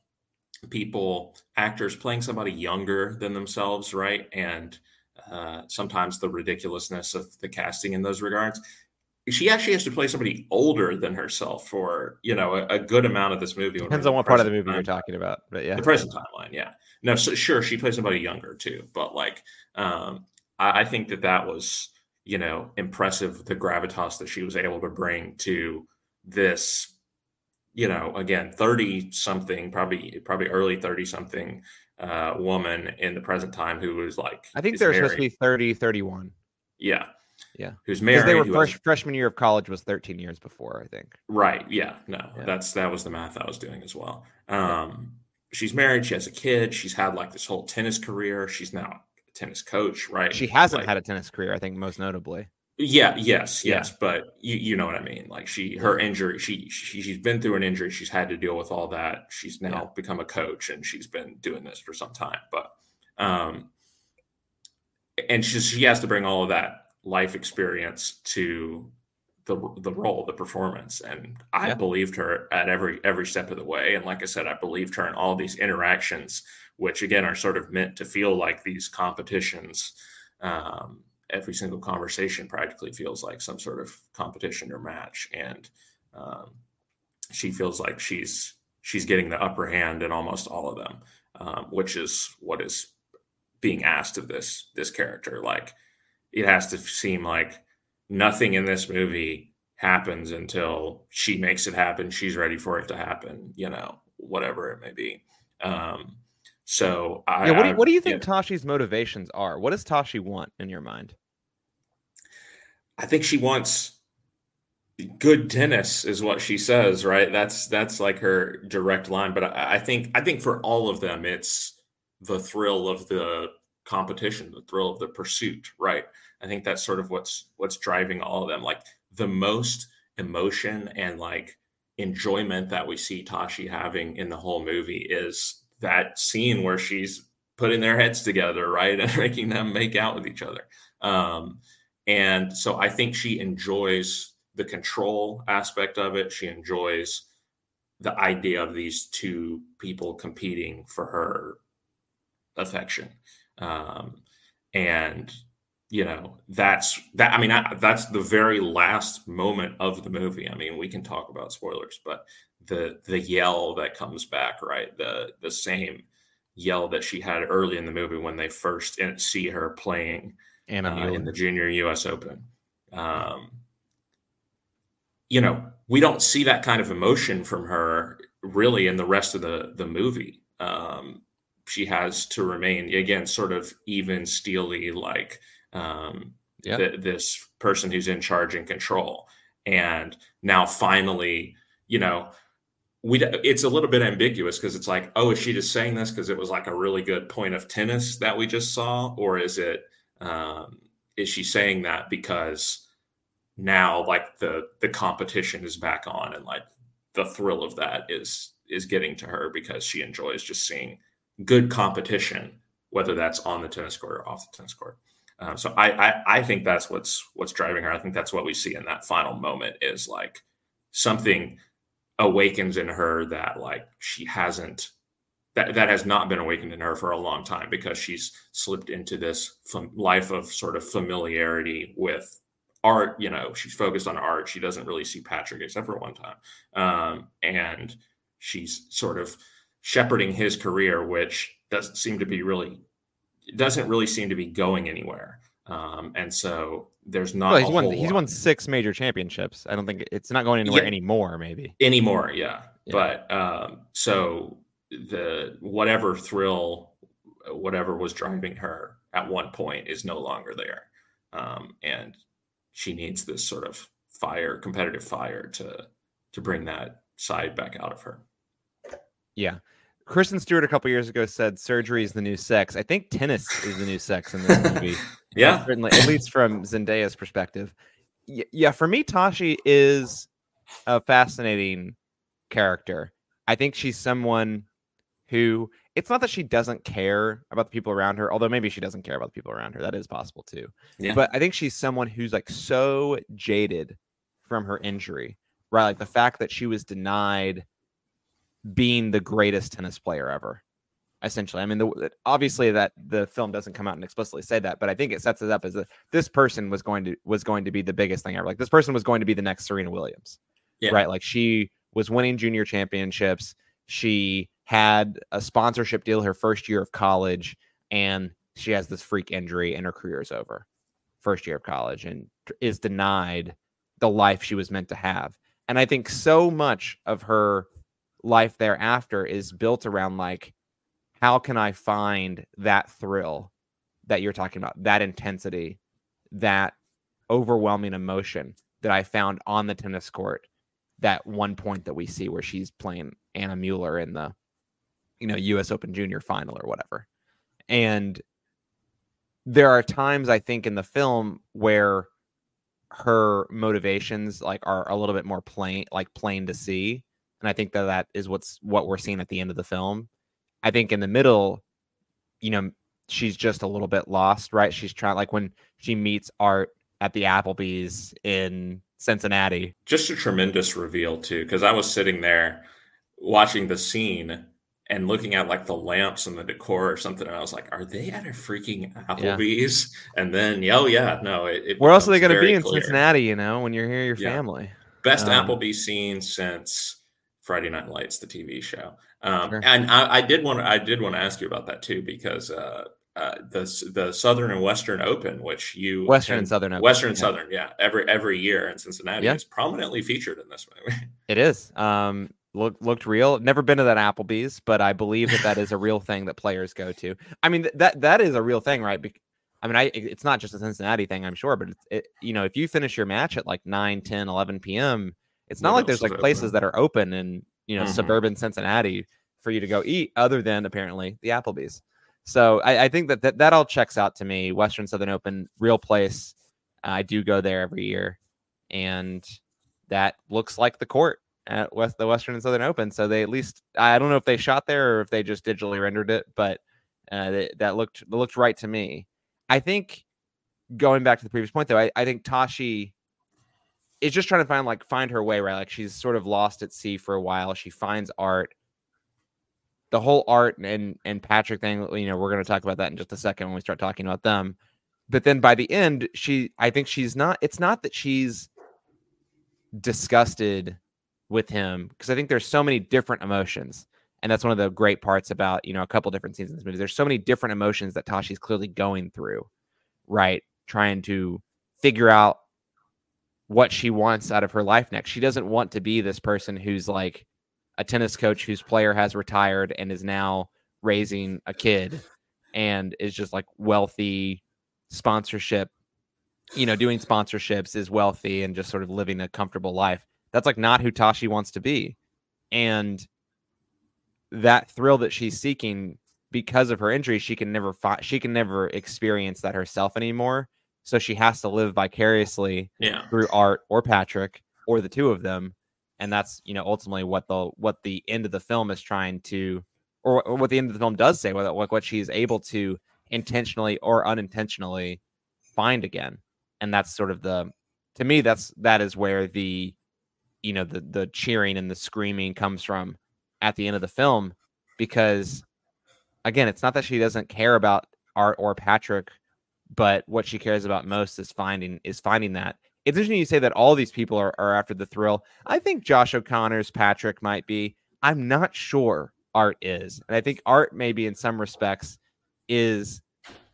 Speaker 2: people, actors playing somebody younger than themselves, right? And uh, sometimes the ridiculousness of the casting in those regards. She actually has to play somebody older than herself for, you know, a, a good amount of this movie.
Speaker 1: Depends on what part of the movie time. You're talking about. But yeah.
Speaker 2: The present timeline, yeah. No, so sure, she plays somebody younger too. But like, um, I, I think that that was, you know, impressive, the gravitas that she was able to bring to this, you know, again, thirty something, probably, probably early thirty something uh, woman in the present time who was like,
Speaker 1: I think they're supposed to be thirty, thirty-one.
Speaker 2: Yeah.
Speaker 1: Yeah.
Speaker 2: Who's married.
Speaker 1: They were
Speaker 2: who
Speaker 1: fresh,
Speaker 2: has,
Speaker 1: freshman year of college was thirteen years before, I think.
Speaker 2: Right. Yeah. No,
Speaker 1: yeah.
Speaker 2: that's, that was the math I was doing as well. Um, she's married. She has a kid. She's had like this whole tennis career. She's now a tennis coach, right?
Speaker 1: She hasn't
Speaker 2: like,
Speaker 1: had a tennis career, I think, most notably.
Speaker 2: Yeah, yes,
Speaker 1: Yeah.
Speaker 2: yes, but you you know what I mean. Like she
Speaker 1: Yeah.
Speaker 2: her injury, she, she she's been through an injury. She's had to deal with all that. She's
Speaker 1: Yeah.
Speaker 2: now become a coach, and she's been doing this for some time. But um, and she she has to bring all of that life experience to the the role, the performance. And I
Speaker 1: Yeah.
Speaker 2: believed her at every every step of the way. And like I said, I believed her in all these interactions, which again are sort of meant to feel like these competitions. Um, every single conversation practically feels like some sort of competition or match, and um, she feels like she's she's getting the upper hand in almost all of them, um, which is what is being asked of this this character. Like it has to seem like nothing in this movie happens until she makes it happen. She's ready for it to happen, you know, whatever it may be. Um, so I,
Speaker 1: Yeah. What do you,
Speaker 2: I
Speaker 1: what do you
Speaker 2: yeah,
Speaker 1: think Tashi's motivations are? What does Tashi want in your mind?
Speaker 2: I think she wants good tennis is what she says, right? That's that's like her direct line. But I, I think I think for all of them, it's the thrill of the competition, the thrill of the pursuit, right? I think that's sort of what's what's driving all of them. Like the most emotion and like enjoyment that we see Tashi having in the whole movie is that scene where she's putting their heads together, right, and making them make out with each other. Um, and so I think she enjoys the control aspect of it. She enjoys the idea of these two people competing for her affection. Um, and you know, that's that. I mean, I, that's the very last moment of the movie. I mean, we can talk about spoilers, but the the yell that comes back, right? The the same yell that she had early in the movie when they first see her playing
Speaker 1: Anna
Speaker 2: uh, in
Speaker 1: Mueller.
Speaker 2: the Junior U S Open. Um, you know, we don't see that kind of emotion from her really in the rest of the the movie. Um, she has to remain again sort of even steely, like um,
Speaker 1: Yeah.
Speaker 2: th- this person who's in charge and control. And now finally, you know, we it's a little bit ambiguous because it's like, oh, is she just saying this because it was like a really good point of tennis that we just saw, or is it um, is she saying that because now like the the competition is back on and like the thrill of that is is getting to her because she enjoys just seeing good competition, whether that's on the tennis court or off the tennis court. Um, so I, I I think that's what's what's driving her. I think that's what we see in that final moment is like something awakens in her that like she hasn't that that has not been awakened in her for a long time because she's slipped into this fam- life of sort of familiarity with art. You know, she's focused on art. She doesn't really see Patrick except for one time. Um, and she's sort of shepherding his career, which doesn't seem to be really, doesn't really seem to be going anywhere. Um, and so there's
Speaker 1: Well,
Speaker 2: not a
Speaker 1: he's won.
Speaker 2: whole
Speaker 1: He's
Speaker 2: lot
Speaker 1: won six major championships. I don't think it's not going anywhere
Speaker 2: yeah,
Speaker 1: anymore. Maybe.
Speaker 2: anymore. Yeah.
Speaker 1: Yeah.
Speaker 2: But um, so the whatever thrill, whatever was driving her at one point is no longer there. Um, and she needs this sort of fire, competitive fire to to bring that side back out of her.
Speaker 1: Yeah. Kristen Stewart a couple years ago said surgery is the new sex. I think tennis is the new sex in this movie.
Speaker 2: Yeah.
Speaker 1: Uh, certainly, at least from Zendaya's perspective. Y- yeah, for me, Tashi is a fascinating character. I think she's someone who, it's not that she doesn't care about the people around her, although maybe she doesn't care about the people around her. That is possible too.
Speaker 2: Yeah.
Speaker 1: But I think she's someone who's like so jaded from her injury, right? Like the fact that she was denied being the greatest tennis player ever, essentially. I mean, the, obviously that the film doesn't come out and explicitly say that, but I think it sets it up as a, this person was going to was going to be the biggest thing ever. Like this person was going to be the next Serena Williams,
Speaker 2: Yeah.
Speaker 1: right? Like she was winning junior championships. She had a sponsorship deal her first year of college, and she has this freak injury, and her career is over. First year of college, and is denied the life she was meant to have. And I think so much of her life thereafter is built around like, how can I find that thrill that you're talking about, that intensity, that overwhelming emotion that I found on the tennis court, that one point that we see where she's playing Anna Mueller in the, you know, U S Open Junior final or whatever. And there are times I think in the film where her motivations like are a little bit more plain, like plain to see. And I think that that is what's what we're seeing at the end of the film. I think in the middle, you know, she's just a little bit lost, right? She's trying, like when she meets Art at the Applebee's in Cincinnati.
Speaker 2: Just a tremendous reveal too, because I was sitting there watching the scene and looking at like the lamps and the decor or something, and I was like, "Are they at a freaking Applebee's?" Yeah. And then, oh yeah, no. It, it
Speaker 1: Where else are they going to be in
Speaker 2: clear.
Speaker 1: Cincinnati? You know, when you're here, your yeah. family.
Speaker 2: Best um, Applebee's scene since Friday Night Lights, the T V show. Um, sure. And I, I did want to, I did want to ask you about that too, because uh, uh, the the Southern and Western Open, which you
Speaker 1: Western and Southern Open,
Speaker 2: Western and yeah. Southern, yeah, every every year in Cincinnati yeah. is prominently featured in this movie.
Speaker 1: It is. Um, Look, looked real. Never been to that Applebee's, but I believe that that is a real thing that players go to. I mean, th- that that is a real thing, right? Be- I mean, I it's not just a Cincinnati thing, I'm sure, but it's, it, you know, if you finish your match at like nine, ten, eleven p.m., it's not what like there's like places open? that are open in, you know, mm-hmm. suburban Cincinnati for you to go eat other than apparently the Applebee's. So I, I think that, that that all checks out to me. Western Southern Open, real place. Uh, I do go there every year, and that looks like the court at West the Western and Southern Open. So they at least, I don't know if they shot there or if they just digitally rendered it, but uh, they, that looked looked right to me. I think going back to the previous point though, I, I think Tashi is just trying to find like find her way, right? Like she's sort of lost at sea for a while. She finds Art. The whole Art and and Patrick thing, you know, we're going to talk about that in just a second when we start talking about them. But then by the end, she, I think she's not, it's not that she's disgusted with him, because I think there's so many different emotions. And that's one of the great parts about, you know, a couple different scenes in this movie. There's so many different emotions that Tashi's clearly going through, right? Trying to figure out what she wants out of her life next. She doesn't want to be this person who's like a tennis coach whose player has retired and is now raising a kid and is just like wealthy, sponsorship, you know, doing sponsorships, is wealthy and just sort of living a comfortable life. That's like not who Tashi wants to be. And that thrill that she's seeking because of her injury, she can never fi- she can never experience that herself anymore. So she has to live vicariously yeah. through Art or Patrick or the two of them. And that's, you know, ultimately what the what the end of the film is trying to, or, or what the end of the film does say, what, what she's able to intentionally or unintentionally find again. And that's sort of the, to me, that's that is where the, you know, the the cheering and the screaming comes from at the end of the film, because again, it's not that she doesn't care about Art or Patrick, but what she cares about most is finding is finding that. It's interesting you say that all these people are, are after the thrill. I think Josh O'Connor's Patrick might be. I'm not sure Art is. And I think Art maybe in some respects is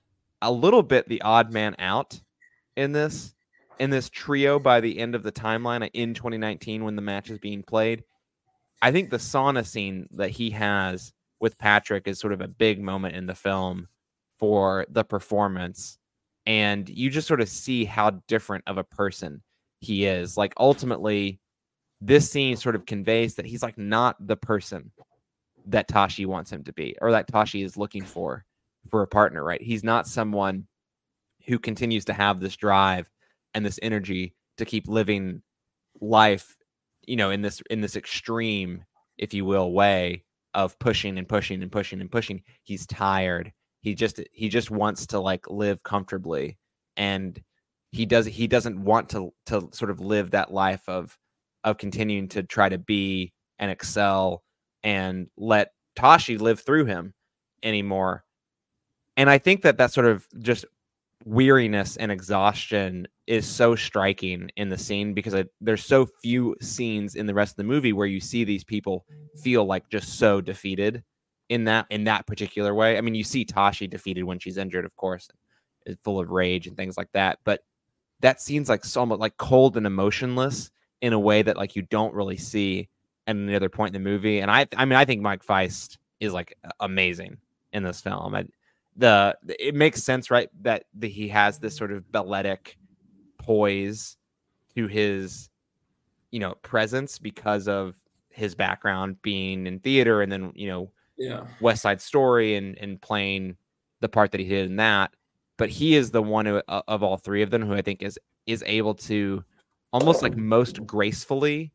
Speaker 1: a little bit the odd man out in this in this trio by the end of the timeline in twenty nineteen when the match is being played. I think the sauna scene that he has with Patrick is sort of a big moment in the film for the performance. And you just sort of see how different of a person he is. Like ultimately, this scene sort of conveys that he's like not the person that Tashi wants him to be, or that Tashi is looking for for a partner, right? He's not someone who continues to have this drive and this energy to keep living life, you know, in this in this extreme, if you will, way of pushing and pushing and pushing and pushing. He's tired. He just he just wants to like live comfortably, and he does he doesn't want to to sort of live that life of of continuing to try to be and excel and let Tashi live through him anymore. And I think that that sort of just weariness and exhaustion is so striking in the scene, because I, there's so few scenes in the rest of the movie where you see these people feel like just so defeated in that in that particular way. I mean, you see Tashi defeated when she's injured, of course, is full of rage and things like that. But that scene's like so much like cold and emotionless in a way that like you don't really see at any other point in the movie. And I, I mean, I think Mike Feist is like amazing in this film. I, the it makes sense, right, that the, he has this sort of balletic poise to his, you know, presence because of his background being in theater, and then, you know, yeah, West Side Story and and playing the part that he did in that. But he is the one who, uh, of all three of them who I think is is able to almost like most gracefully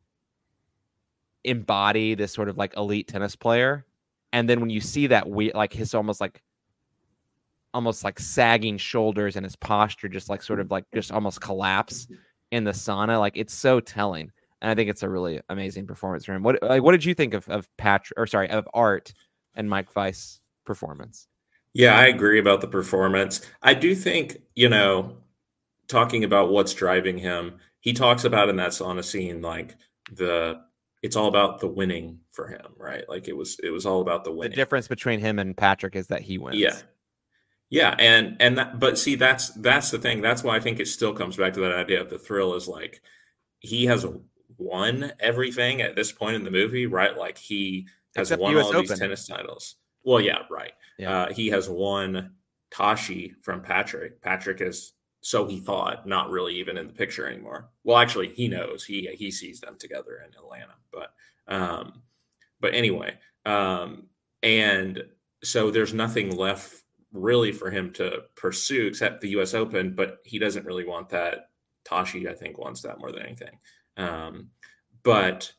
Speaker 1: embody this sort of like elite tennis player. And then when you see that, we like his almost like almost like sagging shoulders and his posture just like sort of like just almost collapse in the sauna, like it's so telling. And I think it's a really amazing performance for him. What like what did you think of of Patrick or sorry of Art and Mike Weiss performance?
Speaker 2: Yeah, I agree about the performance. I do think, you know, talking about what's driving him, he talks about in that sauna scene, like the, it's all about the winning for him, right? Like it was, it was all about the winning.
Speaker 1: The difference between him and Patrick is that he wins.
Speaker 2: Yeah. Yeah. And, and, that, but see, that's, that's the thing. That's why I think it still comes back to that idea of the thrill is like, he has won everything at this point in the movie, right? Like he has
Speaker 1: Except
Speaker 2: won
Speaker 1: U S
Speaker 2: all of
Speaker 1: Open.
Speaker 2: these tennis titles. Well, yeah, right.
Speaker 1: Yeah.
Speaker 2: Uh, he has won Tashi from Patrick. Patrick is, so he thought, not really even in the picture anymore. Well, actually, he knows. He he sees them together in Atlanta. But um, but anyway, um, and so there's nothing left really for him to pursue except the U S Open. But he doesn't really want that. Tashi, I think, wants that more than anything. Um, but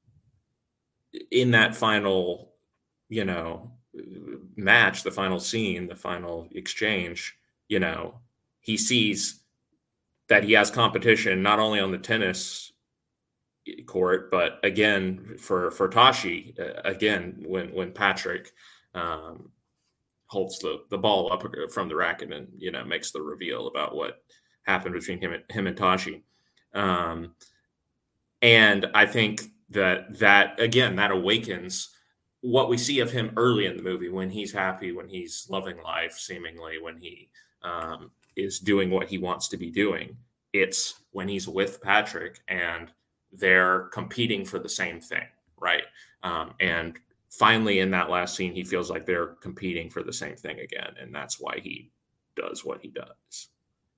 Speaker 2: in that final, you know, match, the final scene, the final exchange, you know, he sees that he has competition not only on the tennis court, but again for for Tashi, uh, again when when Patrick um, holds the the ball up from the racket and you know makes the reveal about what happened between him and him and Tashi, um, and I think that that again that awakens what we see of him early in the movie when he's happy, when he's loving life, seemingly when he um, is doing what he wants to be doing. It's when he's with Patrick and they're competing for the same thing, right? Um, and finally, in that last scene, he feels like they're competing for the same thing again, and that's why he does what he does.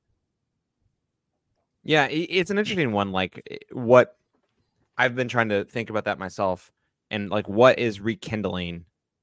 Speaker 1: Yeah, it's an interesting one. Like what I've been trying to think about that myself, and like what is rekindling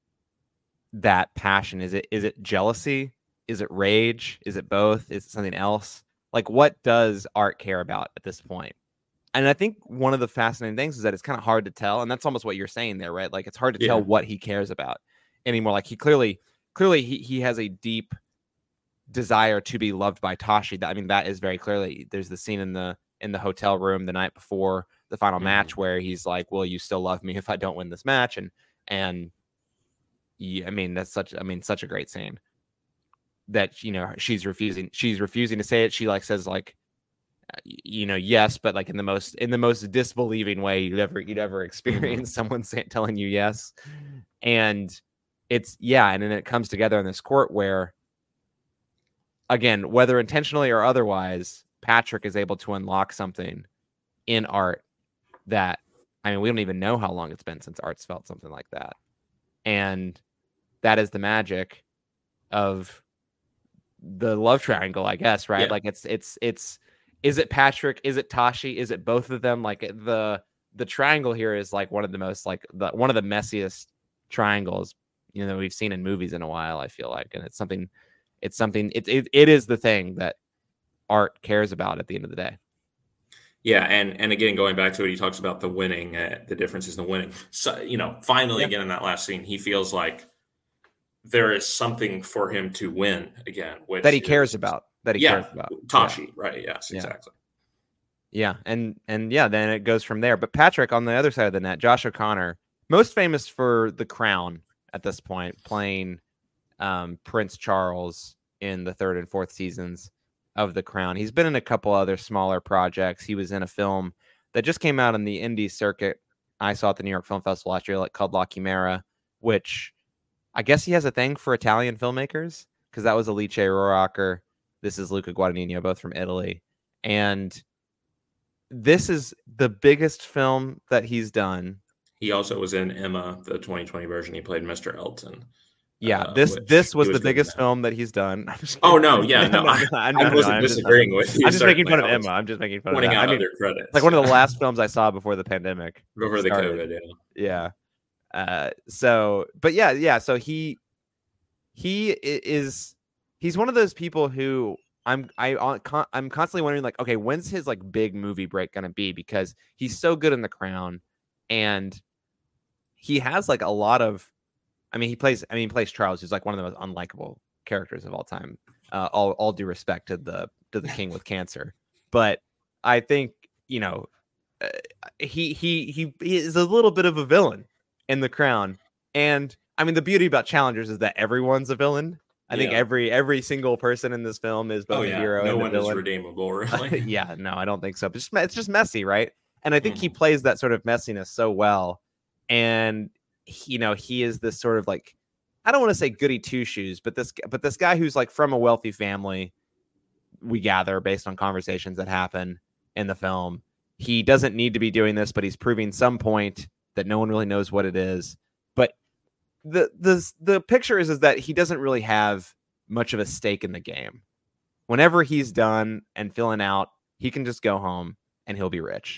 Speaker 1: that passion? Is it is it jealousy? Is it rage? Is it both? Is it something else? Like, what does Art care about at this point? And I think one of the fascinating things is that it's kind of hard to tell. And that's almost what you're saying there, right? Like, it's hard to
Speaker 2: Yeah.
Speaker 1: tell what he cares about anymore. Like, he clearly, clearly, he, he has a deep desire to be loved by Tashi. I mean, that is very clearly, there's the scene in the, in the hotel room the night before the final
Speaker 2: Mm-hmm.
Speaker 1: match where he's like, will you still love me if I don't win this match? And, and yeah, I mean, that's such, I mean, such a great scene. That, you know, she's refusing she's refusing to say it. She like says like, you know, yes, but like in the most in the most disbelieving way you'd ever you'd ever experience someone saying, telling you yes. And it's yeah, and then it comes together in this court where again, whether intentionally or otherwise, Patrick is able to unlock something in Art that I mean, we don't even know how long it's been since Art's felt something like that. And that is the magic of the love triangle, I guess, right?
Speaker 2: Yeah.
Speaker 1: Like it's it's it's is it Patrick? Is it Tashi? Is it both of them? Like the the triangle here is like one of the most like the one of the messiest triangles, you know, we've seen in movies in a while, I feel like. And it's something it's something it it, it is the thing that Art cares about at the end of the day.
Speaker 2: Yeah, and and again, going back to it, he talks about the winning, uh, the difference is the winning. So, you know, finally, yeah. again, in that last scene, he feels like there is something for him to win again, which
Speaker 1: that he cares
Speaker 2: is,
Speaker 1: about. That he
Speaker 2: yeah,
Speaker 1: cares about.
Speaker 2: Tashi,
Speaker 1: yeah.
Speaker 2: right? Yes,
Speaker 1: yeah.
Speaker 2: exactly.
Speaker 1: Yeah, and and yeah, then it goes from there. But Patrick on the other side of the net, Josh O'Connor, most famous for The Crown at this point, playing um, Prince Charles in the third and fourth seasons of The Crown. He's been in a couple other smaller projects. He was in a film that just came out on the indie circuit. I saw at the New York Film Festival last year, like called La Chimera, which I guess he has a thing for Italian filmmakers because that was Alice Rohracher. This is Luca Guadagnino, both from Italy. And this is the biggest film that he's done.
Speaker 2: He also was in Emma, the twenty twenty version. He played Mister Elton.
Speaker 1: Yeah,
Speaker 2: uh,
Speaker 1: this this was,
Speaker 2: was
Speaker 1: the biggest film that he's done.
Speaker 2: Oh no, yeah, no,
Speaker 1: no,
Speaker 2: I,
Speaker 1: no,
Speaker 2: I,
Speaker 1: no,
Speaker 2: I wasn't
Speaker 1: no,
Speaker 2: disagreeing
Speaker 1: just,
Speaker 2: with you.
Speaker 1: I'm just making fun of
Speaker 2: I
Speaker 1: Emma. I'm just making fun
Speaker 2: pointing
Speaker 1: of that.
Speaker 2: out
Speaker 1: I mean,
Speaker 2: other credits.
Speaker 1: like one of the last films I saw before the pandemic.
Speaker 2: Before the
Speaker 1: started.
Speaker 2: COVID, yeah.
Speaker 1: Yeah. Uh, so, but yeah, yeah. So he he is he's one of those people who I'm I on- con- I'm constantly wondering like, okay, when's his like big movie break gonna be? Because he's so good in The Crown, and he has like a lot of. I mean, he plays. I mean, he plays Charles, who's like one of the most unlikable characters of all time. Uh, all all due respect to the to the king with cancer, but I think you know uh, he he he he is a little bit of a villain in The Crown, and I mean the beauty about Challengers is that everyone's a villain. I think
Speaker 2: Yeah.
Speaker 1: every every single person in this film is
Speaker 2: Oh
Speaker 1: both a
Speaker 2: yeah.
Speaker 1: hero
Speaker 2: No
Speaker 1: and a
Speaker 2: one is
Speaker 1: villain.
Speaker 2: redeemable, really.
Speaker 1: Yeah, no, I don't think so. But it's, it's just messy, right? And I think he
Speaker 2: Mhm.
Speaker 1: plays that sort of messiness so well. And he, you know, he is this sort of like, I don't want to say goody two shoes, but this but this guy who's like from a wealthy family, we gather based on conversations that happen in the film. He doesn't need to be doing this, but he's proving some point that no one really knows what it is. But the the the picture is is that he doesn't really have much of a stake in the game. Whenever he's done and filling out, he can just go home and he'll be rich.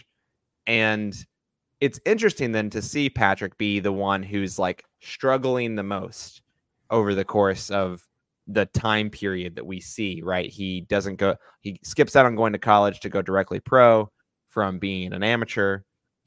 Speaker 1: And it's interesting then to see Patrick be the one who's like struggling the most over the course of the time period that we see, right? He doesn't go, he skips out on going to college to go directly pro from being an amateur.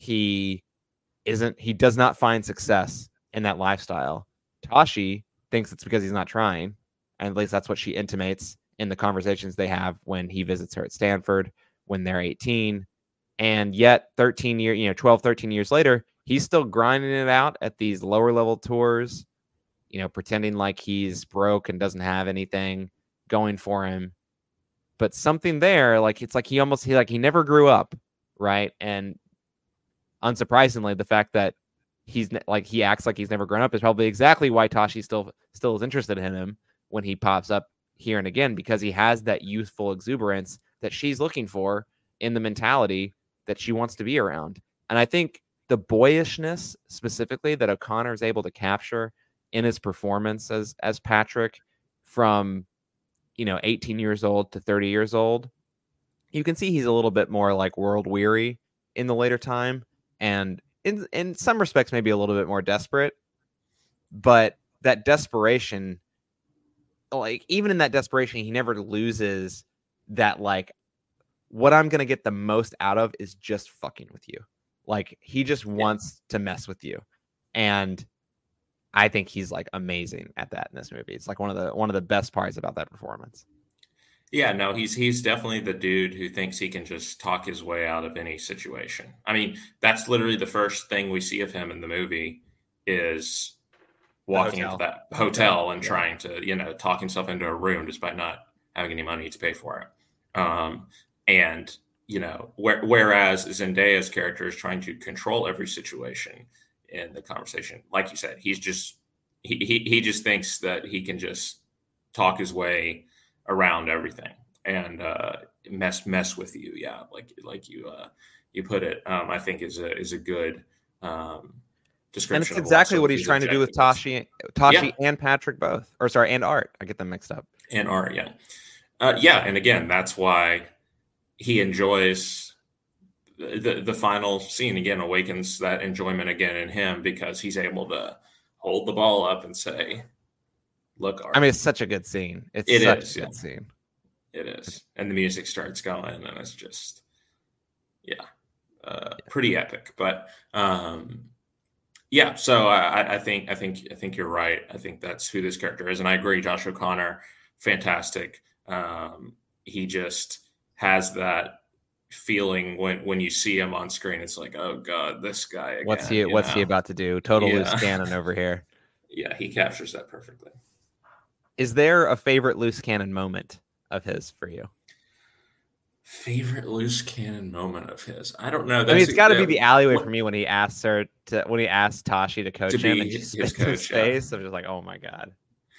Speaker 1: He isn't, he does not find success in that lifestyle. Tashi thinks it's because he's not trying. And at least that's what she intimates in the conversations they have when he visits her at Stanford when they're eighteen. And yet thirteen years, you know, twelve, thirteen years later, he's still grinding it out at these lower level tours, you know, pretending like he's broke and doesn't have anything going for him. But something there, like it's like he almost he like he never grew up, right? And unsurprisingly, the fact that he's like he acts like he's never grown up is probably exactly why Tashi still still is interested in him when he pops up here and again, because he has that youthful exuberance that she's looking for in the mentality that she wants to be around. And I think the boyishness specifically that O'Connor is able to capture in his performance as as Patrick from, you know, eighteen years old to thirty years old, you can see he's a little bit more like world weary in the later time, and in in some respects maybe a little bit more desperate. But that desperation, like even in that desperation, he never loses that like, what I'm gonna get the most out of is just fucking with you. Like he just wants to mess with you, and I think he's like amazing at that in this movie. It's like one of the one of the best parts about that performance.
Speaker 2: Yeah, no, he's he's definitely the dude who thinks he can just talk his way out of any situation. I mean, that's literally the first thing we see of him in the movie is walking into that hotel and yeah. trying to, you know, talk himself into a room despite not having any money to pay for it. Um, and, you know, where, whereas Zendaya's character is trying to control every situation in the conversation. Like you said, he's just, he, he, he just thinks that he can just talk his way around everything and uh, mess, mess with you. Yeah. Like, like you, uh, you put it, um, I think is a, is a good, um, description.
Speaker 1: And it's exactly what, what he's trying to do with Tashi, Tashi yeah. and Patrick both, or sorry, and Art. I get them mixed up.
Speaker 2: And Art, yeah, uh, yeah. And again, that's why he enjoys the the final scene. Again, awakens that enjoyment again in him because he's able to hold the ball up and say, "Look, Art."
Speaker 1: I mean, it's such a good scene. It's
Speaker 2: it
Speaker 1: such
Speaker 2: is,
Speaker 1: a good
Speaker 2: yeah.
Speaker 1: scene.
Speaker 2: It is, and the music starts going, and it's just, yeah, uh, pretty epic. But. um Yeah, so I, I think I think I think you're right. I think that's who this character is, and I agree. Josh O'Connor, fantastic. Um, he just has that feeling when when you see him on screen. It's like, oh god, this guy. Again,
Speaker 1: what's he? What's know? he about to do? Total
Speaker 2: yeah.
Speaker 1: loose cannon over here.
Speaker 2: Yeah, he captures that perfectly.
Speaker 1: Is there a favorite loose cannon moment of his for you?
Speaker 2: Favorite loose cannon moment of his? I don't know. That's
Speaker 1: I mean, it's got to be
Speaker 2: uh,
Speaker 1: the alleyway
Speaker 2: what,
Speaker 1: for me when he asks her to when he asks Tashi to coach
Speaker 2: to
Speaker 1: him and she
Speaker 2: his
Speaker 1: spits
Speaker 2: coach,
Speaker 1: his face. Yeah. I'm just like, oh my god.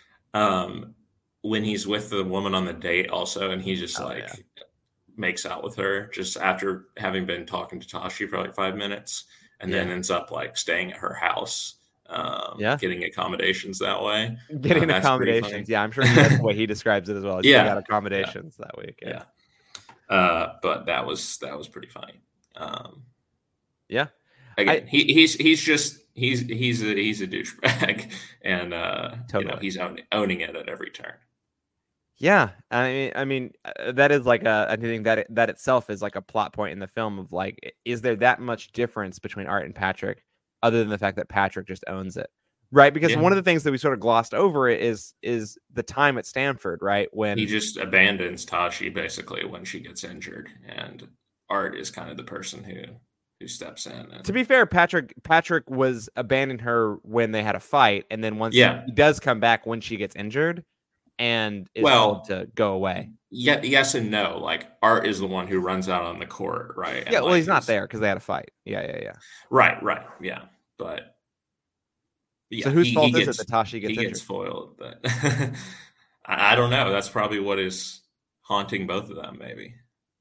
Speaker 2: Um, when he's with the woman on the date, also, and he just oh, like yeah. makes out with her just after having been talking to Tashi for like five minutes, and yeah. then ends up like staying at her house. Um, yeah, getting accommodations that way.
Speaker 1: Getting uh, accommodations. Yeah, I'm sure that's the way he describes it as well. He
Speaker 2: yeah,
Speaker 1: got accommodations yeah. that week. Yeah.
Speaker 2: yeah. Uh, but that was that was pretty funny. Um,
Speaker 1: yeah,
Speaker 2: again, I, he he's he's just he's he's a he's a douchebag, and uh, totally. you know he's owning, owning it at every turn.
Speaker 1: Yeah, I mean, I mean, uh, that is like a, I think that it, that itself is like a plot point in the film of like, i- is there that much difference between Art and Patrick, other than the fact that Patrick just owns it, right? Because
Speaker 2: Yeah.
Speaker 1: one of the things that we sort of glossed over is is the time at Stanford, right?
Speaker 2: He
Speaker 1: When
Speaker 2: just abandons Tashi basically when she gets injured, and Art is kind of the person who who steps in.
Speaker 1: to
Speaker 2: And
Speaker 1: be fair, Patrick Patrick was abandoning her when they had a fight, and then once
Speaker 2: yeah,
Speaker 1: he does come back when she gets injured and is told
Speaker 2: well,
Speaker 1: to go away.
Speaker 2: yeah, yes and no. Like Art is the one who runs out on the court, right? And
Speaker 1: Yeah, well,
Speaker 2: like
Speaker 1: he's not
Speaker 2: is
Speaker 1: there because they had a fight. Yeah, yeah, yeah.
Speaker 2: right, right, yeah. But
Speaker 1: So
Speaker 2: yeah,
Speaker 1: whose
Speaker 2: he he
Speaker 1: fault is it
Speaker 2: gets
Speaker 1: that Tashi
Speaker 2: he
Speaker 1: gets
Speaker 2: gets
Speaker 1: injured?
Speaker 2: foiled. But I, I don't know. That's probably what is haunting both of them, maybe.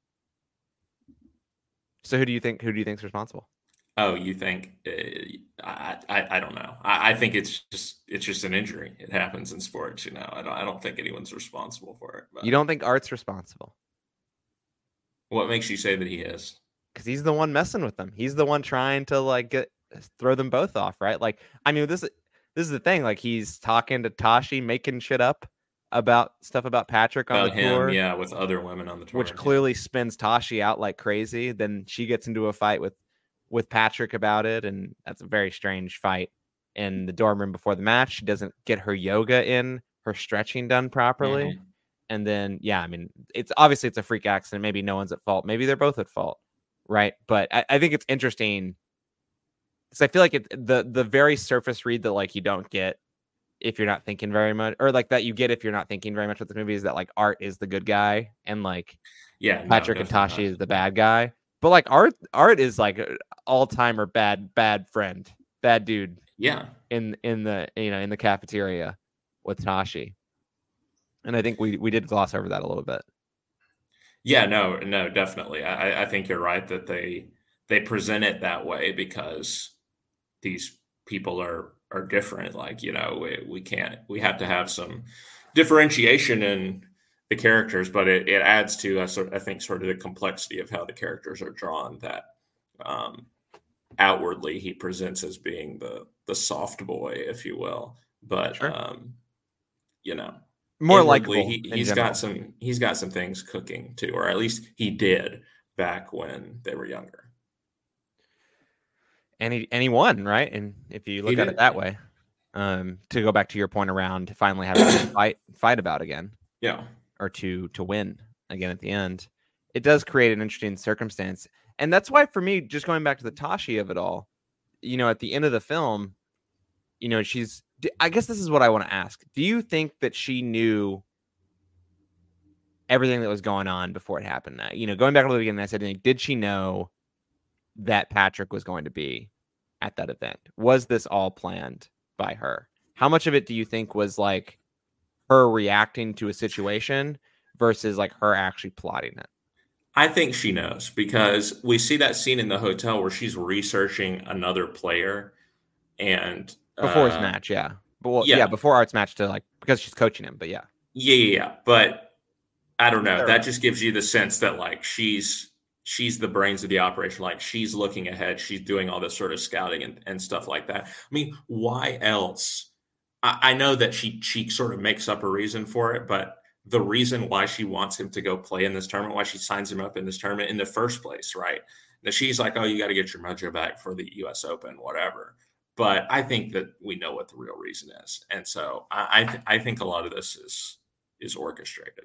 Speaker 1: So who do you think who do you think's responsible?
Speaker 2: Oh, you think? Uh, I, I I don't know. I, I think it's just it's just an injury. It happens in sports, you know. I don't I don't think anyone's responsible for it.
Speaker 1: You
Speaker 2: But
Speaker 1: don't think Art's responsible
Speaker 2: what makes you say that he is?
Speaker 1: because he's the one messing with them. He's the one trying to like get throw them both off, right? Like, I mean, this this is the thing. Like, he's talking to Tashi, making shit up about stuff about Patrick on the
Speaker 2: About him,
Speaker 1: tour,
Speaker 2: yeah, with other women on the
Speaker 1: which
Speaker 2: tour, yeah.
Speaker 1: clearly spins Tashi out like crazy. Then she gets into a fight with with Patrick about it, and that's a very strange fight in the dorm room before the match. She doesn't get her yoga in, her stretching done properly.
Speaker 2: Hmm.
Speaker 1: And then, yeah, I mean, it's obviously it's a freak accident. Maybe no one's at fault. Maybe they're both at fault, right? But I, I think it's interesting because I feel like it, the the very surface read that like you don't get if you're not thinking very much, or like that you get if you're not thinking very much with the movie is that like Art is the good guy and like
Speaker 2: Yeah, no,
Speaker 1: Patrick and
Speaker 2: definitely
Speaker 1: Tashi
Speaker 2: not.
Speaker 1: is the bad guy. But like Art, Art is like all timer bad bad friend, bad dude
Speaker 2: Yeah.
Speaker 1: in in the you know in the cafeteria with Tashi. And I think we we did gloss over that a little bit.
Speaker 2: Yeah, no, no, definitely. I, I think you're right that they they present it that way because these people are are different. Like, you know, we, we can't we have to have some differentiation in the characters, but it, it adds to I sort I think sort of the complexity of how the characters are drawn that um outwardly he presents as being the the soft boy, if you will. But
Speaker 1: Sure.
Speaker 2: um, you know,
Speaker 1: More
Speaker 2: inwardly
Speaker 1: likable
Speaker 2: he
Speaker 1: in
Speaker 2: he's got
Speaker 1: general.
Speaker 2: some he's got some things cooking too, or at least he did back when they were younger.
Speaker 1: And he and he won, right? And if you
Speaker 2: He
Speaker 1: look at it
Speaker 2: did.
Speaker 1: that way, um, to go back to your point around finally having to fight fight about again
Speaker 2: Yeah.
Speaker 1: or to to win again at the end, it does create an interesting circumstance. And that's why for me, just going back to the Tashi of it all, you know, at the end of the film, you know, she's I guess this is what I want to ask. Do you think that she knew everything that was going on before it happened? You know, going back to the beginning, I said, did she know that Patrick was going to be at that event? Was this all planned by her? How much of it do you think was like her reacting to a situation versus like her actually plotting it?
Speaker 2: I think she knows because we see that scene in the hotel where she's researching another player and
Speaker 1: Before his
Speaker 2: uh
Speaker 1: match, yeah. But well, yeah,
Speaker 2: yeah.
Speaker 1: before Art's match to like because she's coaching him, but yeah.
Speaker 2: Yeah, yeah, yeah. But I don't know. That
Speaker 1: Thorough.
Speaker 2: just gives you the sense that like she's she's the brains of the operation. Like she's looking ahead. She's doing all this sort of scouting and, and stuff like that. I mean, why else? I, I know that she she sort of makes up a reason for it, but the reason why she wants him to go play in this tournament, why she signs him up in this tournament in the first place, right? That she's like, oh, you got to get your mojo back for the U S Open, whatever. But I think that we know what the real reason is, and so I I, th- I think a lot of this is is orchestrated.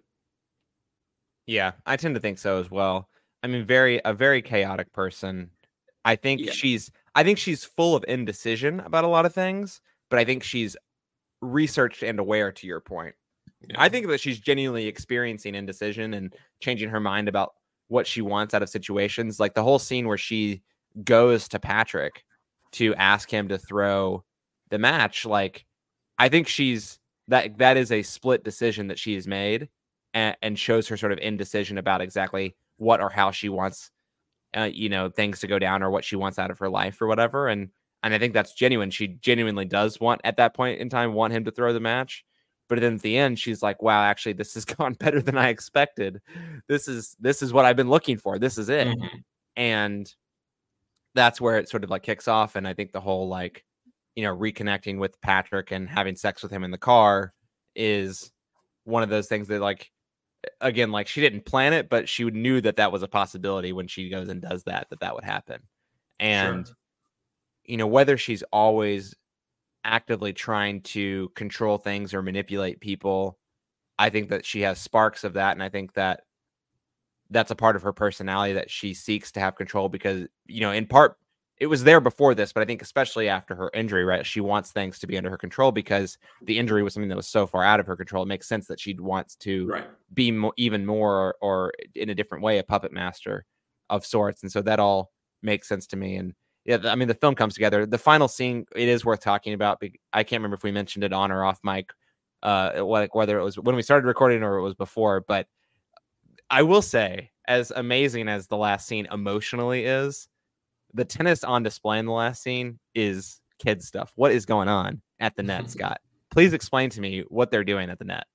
Speaker 1: Yeah, I tend to think so as well. I mean, very a very chaotic person. I think
Speaker 2: Yeah.
Speaker 1: she's I think she's full of indecision about a lot of things, but I think she's researched and aware to your point.
Speaker 2: Yeah.
Speaker 1: I think that she's genuinely experiencing indecision and changing her mind about what she wants out of situations. Like the whole scene where she goes to Patrick to ask him to throw the match. Like, I think she's that that is a split decision that she's made and, and shows her sort of indecision about exactly what or how she wants, uh, you know, things to go down or what she wants out of her life or whatever. And and I think that's genuine. She genuinely does want at that point in time want him to throw the match. But then at the end, she's like, wow, actually, this has gone better than I expected. This is this is what I've been looking for. This is it.
Speaker 2: Mhm.
Speaker 1: And that's where it sort of like kicks off. And I think the whole like, you know, reconnecting with Patrick and having sex with him in the car is one of those things that, like, again, like she didn't plan it, but she knew that that was a possibility when she goes and does that, that that would happen. And,
Speaker 2: Sure.
Speaker 1: you know, whether she's always actively trying to control things or manipulate people, I think that she has sparks of that. And I think that that's a part of her personality, that she seeks to have control because, you know, in part it was there before this, but I think especially after her injury, right? She wants things to be under her control because the injury was something that was so far out of her control. It makes sense that she'd wants to
Speaker 2: Right.
Speaker 1: be mo- even more or, or in a different way, a puppet master of sorts. And so that all makes sense to me. And yeah, I mean, the film comes together. The final scene, it is worth talking about. I can't remember if we mentioned it on or off mic, uh, whether it was when we started recording or it was before, but I will say, as amazing as the last scene emotionally is, the tennis on display in the last scene is kid stuff. What is going on at the net, Scott? Please explain to me what they're doing at the net.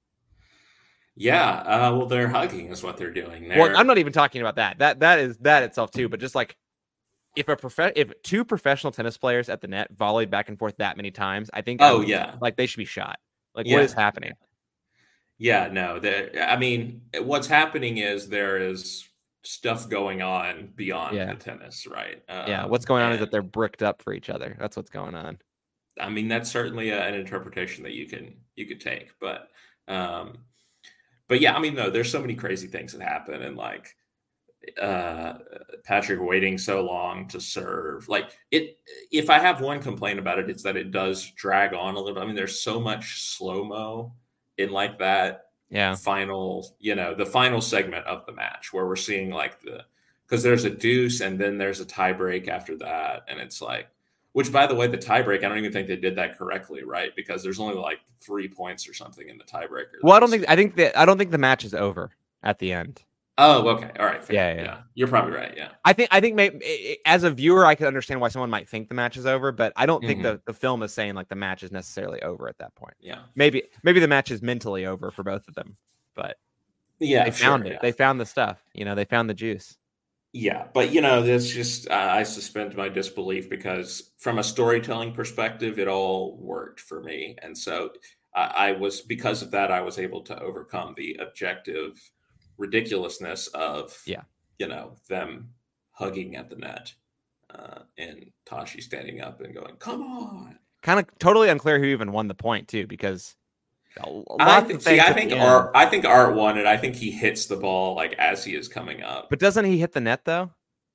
Speaker 2: Yeah, uh, well, they're hugging is what they're doing. They're...
Speaker 1: Well, I'm not even talking about that. That that is that itself too. But just like if a prof- if two professional tennis players at the net volleyed back and forth that many times, I think
Speaker 2: oh
Speaker 1: I'm,
Speaker 2: yeah,
Speaker 1: like they should be shot. Like
Speaker 2: yeah.
Speaker 1: what is happening?
Speaker 2: Yeah, no. I mean, what's happening is there is stuff going on beyond
Speaker 1: yeah.
Speaker 2: the tennis, right?
Speaker 1: Um, yeah, what's going on is that they're bricked up for each other. That's what's going on.
Speaker 2: I mean, that's certainly a, an interpretation that you can you could take, but um, but yeah, I mean, no, there's so many crazy things that happen, and like uh, Patrick waiting so long to serve, like it. If I have one complaint about it, it's that it does drag on a little bit. I mean, there's so much slow mo in like that
Speaker 1: yeah
Speaker 2: final, you know, the final segment of the match where we're seeing like the, because there's a deuce and then there's a tie break after that. And it's like, which by the way, the tie break, I don't even think they did that correctly, right? Because there's only like three points or something in the tiebreaker.
Speaker 1: Well, I don't think, I think that, I don't think the match is over at the end.
Speaker 2: Oh, okay. All right. Fair.
Speaker 1: Yeah, yeah,
Speaker 2: yeah. You're probably right. Yeah.
Speaker 1: I think I think maybe as a viewer, I could understand why someone might think the match is over, but I don't think mm-hmm. the, the film is saying like the match is necessarily over at that point.
Speaker 2: Yeah.
Speaker 1: Maybe maybe the match is mentally over for both of them, but
Speaker 2: yeah,
Speaker 1: they found
Speaker 2: sure,
Speaker 1: it.
Speaker 2: Yeah.
Speaker 1: They found the stuff. You know, they found the juice.
Speaker 2: Yeah, but you know, that's just uh, I suspend my disbelief because from a storytelling perspective, it all worked for me, and so uh, I was because of that I was able to overcome the objective ridiculousness of
Speaker 1: yeah
Speaker 2: you know them hugging at the net uh and Tashi standing up and going come on.
Speaker 1: Kind of totally unclear who even won the point too, because
Speaker 2: I think see I think Art I think Art won it. I think he hits the ball like as he is coming up.
Speaker 1: But doesn't he hit the net though?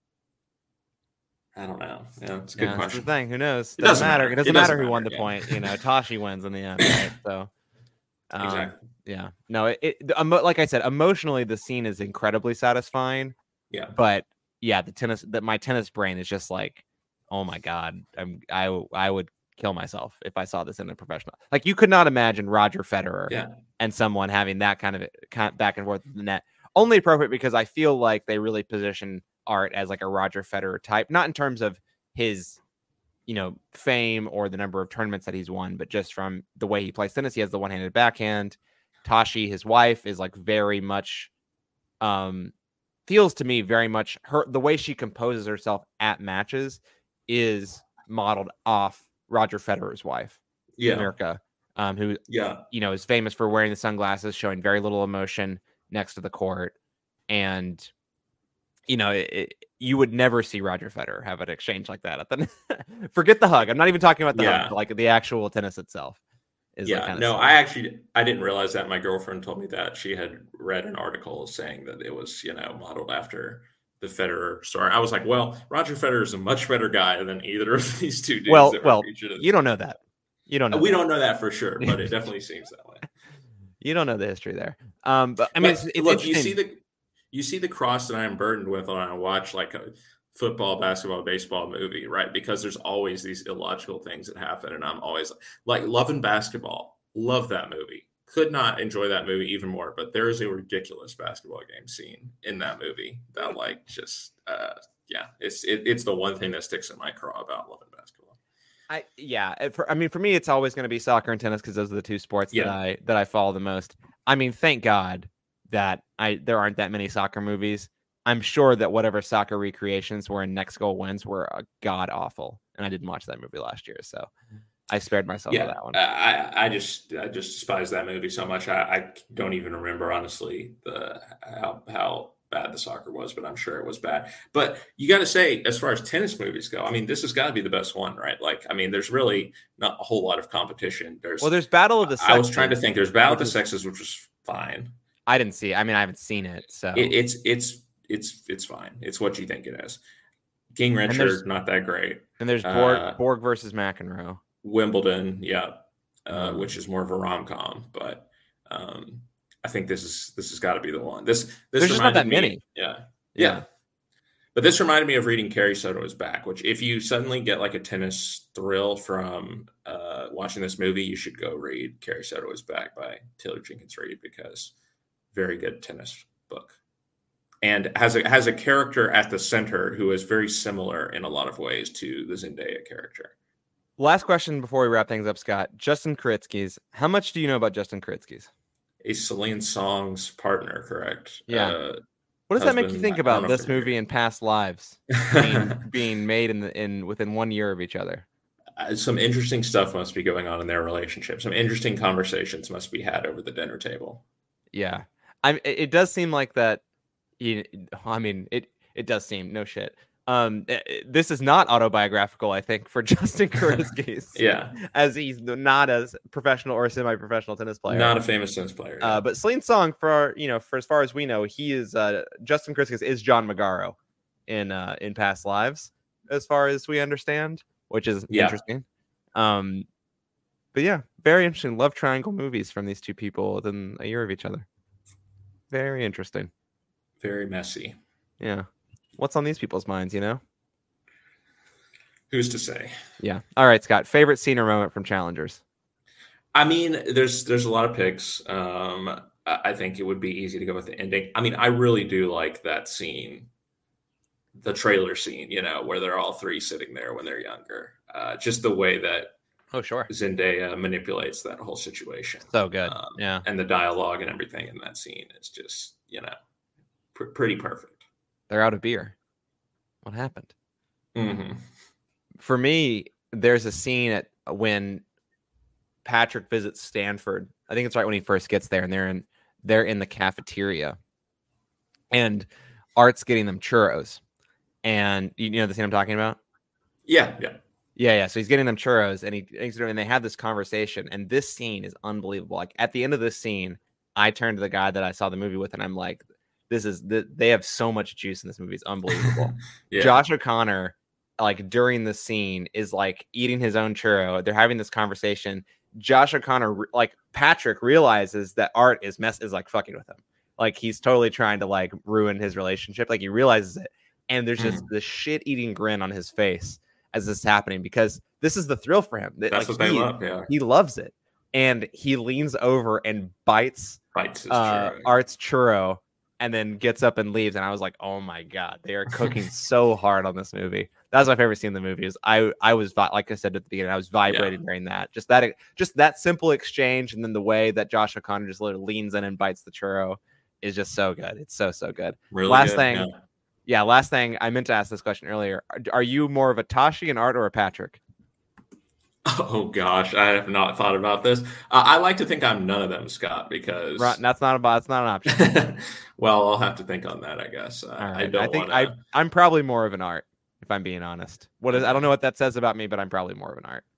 Speaker 2: I don't know. Yeah, it's a good
Speaker 1: yeah,
Speaker 2: question.
Speaker 1: That's the thing. Who knows?
Speaker 2: It
Speaker 1: doesn't,
Speaker 2: doesn't
Speaker 1: matter.
Speaker 2: matter.
Speaker 1: It doesn't,
Speaker 2: it
Speaker 1: matter,
Speaker 2: doesn't
Speaker 1: who
Speaker 2: matter,
Speaker 1: won the
Speaker 2: yeah.
Speaker 1: point. You know, Tashi wins in the end, right? So
Speaker 2: um, exactly.
Speaker 1: Yeah. No, it, it like I said, emotionally the scene is incredibly satisfying.
Speaker 2: Yeah.
Speaker 1: But yeah, the tennis that my tennis brain is just like, oh my God, I'm I I would kill myself if I saw this in a professional. Like you could not imagine Roger Federer
Speaker 2: yeah.
Speaker 1: and someone having that kind of kind of back and forth with the net. Only appropriate because I feel like they really position Art as like a Roger Federer type, not in terms of his, you know, fame or the number of tournaments that he's won, but just from the way he plays tennis. He has the one-handed backhand. Tashi, his wife, is like very much, um, feels to me very much her, the way she composes herself at matches is modeled off Roger Federer's wife,
Speaker 2: yeah.
Speaker 1: Mirka, um, who,
Speaker 2: yeah.
Speaker 1: you know, is famous for wearing the sunglasses, showing very little emotion next to the court. And, you know, it, it, you would never see Roger Federer have an exchange like that. At the Forget the hug. I'm not even talking about the
Speaker 2: yeah.
Speaker 1: hug, like the actual tennis itself. Is
Speaker 2: yeah,
Speaker 1: like kind of
Speaker 2: no,
Speaker 1: silly.
Speaker 2: I actually, I didn't realize that. My girlfriend told me that she had read an article saying that it was, you know, modeled after the Federer story. I was like, well, Roger Federer is a much better guy than either of these two dudes.
Speaker 1: Well,
Speaker 2: that
Speaker 1: well,
Speaker 2: were
Speaker 1: you don't know that. You don't know.
Speaker 2: We
Speaker 1: that.
Speaker 2: don't know that for sure, but it definitely seems that way.
Speaker 1: You don't know the history there. Um, but I mean,
Speaker 2: but,
Speaker 1: it's, it's
Speaker 2: look, you see the, you see the cross that I am burdened with when I watch like a football, basketball, baseball movie, right? Because there's always these illogical things that happen. And I'm always like, Love and Basketball. Love that movie. Could not enjoy that movie even more, but there is a ridiculous basketball game scene in that movie that like just, uh, yeah, it's, it, it's the one thing that sticks in my craw about Love and Basketball.
Speaker 1: I, yeah. For, I mean, for me, it's always going to be soccer and tennis because those are the two sports
Speaker 2: yeah.
Speaker 1: that I, that I follow the most. I mean, thank God that I, there aren't that many soccer movies. I'm sure that whatever soccer recreations were in Next Goal Wins were uh, god awful. And I didn't watch that movie last year. So I spared myself
Speaker 2: Yeah,
Speaker 1: for that one.
Speaker 2: I I just I just despise that movie so much. I, I don't even remember honestly the how how bad the soccer was, but I'm sure it was bad. But you got to say, as far as tennis movies go, I mean, this has got to be the best one, right? Like, I mean, there's really not a whole lot of competition. There's
Speaker 1: Well, there's Battle of the
Speaker 2: I was
Speaker 1: Sexes,
Speaker 2: trying to think. There's Battle of the
Speaker 1: is,
Speaker 2: Sexes, which was fine.
Speaker 1: I didn't see it. I mean, I haven't seen it, so
Speaker 2: it, it's it's it's it's fine. It's what you think it is. King Richard, not that great.
Speaker 1: And there's Borg,
Speaker 2: uh,
Speaker 1: Borg versus McEnroe.
Speaker 2: Wimbledon, yeah, uh,
Speaker 1: Mm.
Speaker 2: which is more of a rom com, but um, I think this is this has got to be the one. This this
Speaker 1: There's just not that
Speaker 2: me,
Speaker 1: many.
Speaker 2: Yeah,
Speaker 1: Yeah.
Speaker 2: yeah. But this reminded me of reading Carrie Soto is Back, which if you suddenly get like a tennis thrill from uh, watching this movie, you should go read Carrie Soto is Back by Taylor Jenkins Reid, because very good tennis book. And has a has a character at the center who is very similar in a lot of ways to the Zendaya character.
Speaker 1: Last question before we wrap things up, Scott. Justin Kritzky's. How much do you know about Justin Kritzky's?
Speaker 2: A Celine Song's partner, correct?
Speaker 1: Yeah.
Speaker 2: Uh,
Speaker 1: what does
Speaker 2: husband,
Speaker 1: that make you think about this movie
Speaker 2: here.
Speaker 1: and past lives being, being made in the, in within one year of each other?
Speaker 2: Uh, some interesting stuff must be going on in their relationship. Some interesting conversations must be had over the dinner table.
Speaker 1: Yeah, I. It does seem like that. You, I mean, it. It does seem no shit. Um, this is not autobiographical, I think, for Justin Kritzky's.
Speaker 2: Yeah,
Speaker 1: as he's not as professional or semi-professional tennis player,
Speaker 2: not a famous tennis player.
Speaker 1: Yeah. Uh, but Celine Song, for our, you know, for as far as we know, he is uh, Justin Kritzky's is John Magaro in uh, in past lives, as far as we understand, which is yeah. interesting. Um, but yeah, very interesting love triangle movies from these two people within a year of each other. Very interesting.
Speaker 2: Very messy.
Speaker 1: Yeah. What's on these people's minds, you know?
Speaker 2: Who's to say?
Speaker 1: Yeah. All right, Scott. Favorite scene or moment from Challengers?
Speaker 2: I mean, there's there's a lot of picks. Um, I think it would be easy to go with the ending. I mean, I really do like that scene, the trailer scene, you know, where they're all three sitting there when they're younger. Uh, just the way that
Speaker 1: oh sure
Speaker 2: Zendaya manipulates that whole situation.
Speaker 1: So good.
Speaker 2: Um,
Speaker 1: yeah.
Speaker 2: And the dialogue and everything in that scene is just, you know, pr- pretty perfect.
Speaker 1: They're out of beer. What happened?
Speaker 2: Mm-hmm.
Speaker 1: For me, there's a scene at when Patrick visits Stanford. I think it's right when he first gets there, and they're in they're in the cafeteria, and Art's getting them churros. And you know the scene I'm talking about?
Speaker 2: Yeah, yeah,
Speaker 1: yeah, yeah. So he's getting them churros, and he and they have this conversation. And this scene is unbelievable. Like at the end of this scene, I turned to the guy that I saw the movie with, and I'm like, "This is the, they have so much juice in this movie. It's unbelievable." yeah. Josh O'Connor, like during the scene, is like eating his own churro. They're having this conversation. Josh O'Connor, like Patrick, realizes that Art is mess is like fucking with him. Like he's totally trying to like ruin his relationship. Like he realizes it, and there's just mm. this shit-eating grin on his face as this is happening because this is the thrill for him.
Speaker 2: That's
Speaker 1: like,
Speaker 2: what they
Speaker 1: he,
Speaker 2: love. Yeah,
Speaker 1: he loves it, and he leans over and bites,
Speaker 2: bites his
Speaker 1: uh,
Speaker 2: churro.
Speaker 1: Art's churro, and then gets up and leaves. And I was like, oh my god, they are cooking so hard on this movie. That was my favorite scene in the movie. Is I I was like I said at the beginning, I was vibrating yeah. during that. Just that just that simple exchange, and then the way that Josh O'Connor just literally leans in and bites the churro is just so good. It's so so good.
Speaker 2: Really
Speaker 1: last
Speaker 2: good,
Speaker 1: thing,
Speaker 2: yeah.
Speaker 1: yeah, last thing I meant to ask this question earlier. Are, are you more of a Tashi, an Art, or a Patrick?
Speaker 2: Oh gosh, I have not thought about this. Uh, I like to think I'm none of them, Scott, because
Speaker 1: right, that's not a that's not an option.
Speaker 2: Well, I'll have to think on that, I guess. Uh,
Speaker 1: right.
Speaker 2: I don't.
Speaker 1: I think
Speaker 2: wanna...
Speaker 1: I I'm probably more of an Art, if I'm being honest. What is I don't know what that says about me, but I'm probably more of an Art.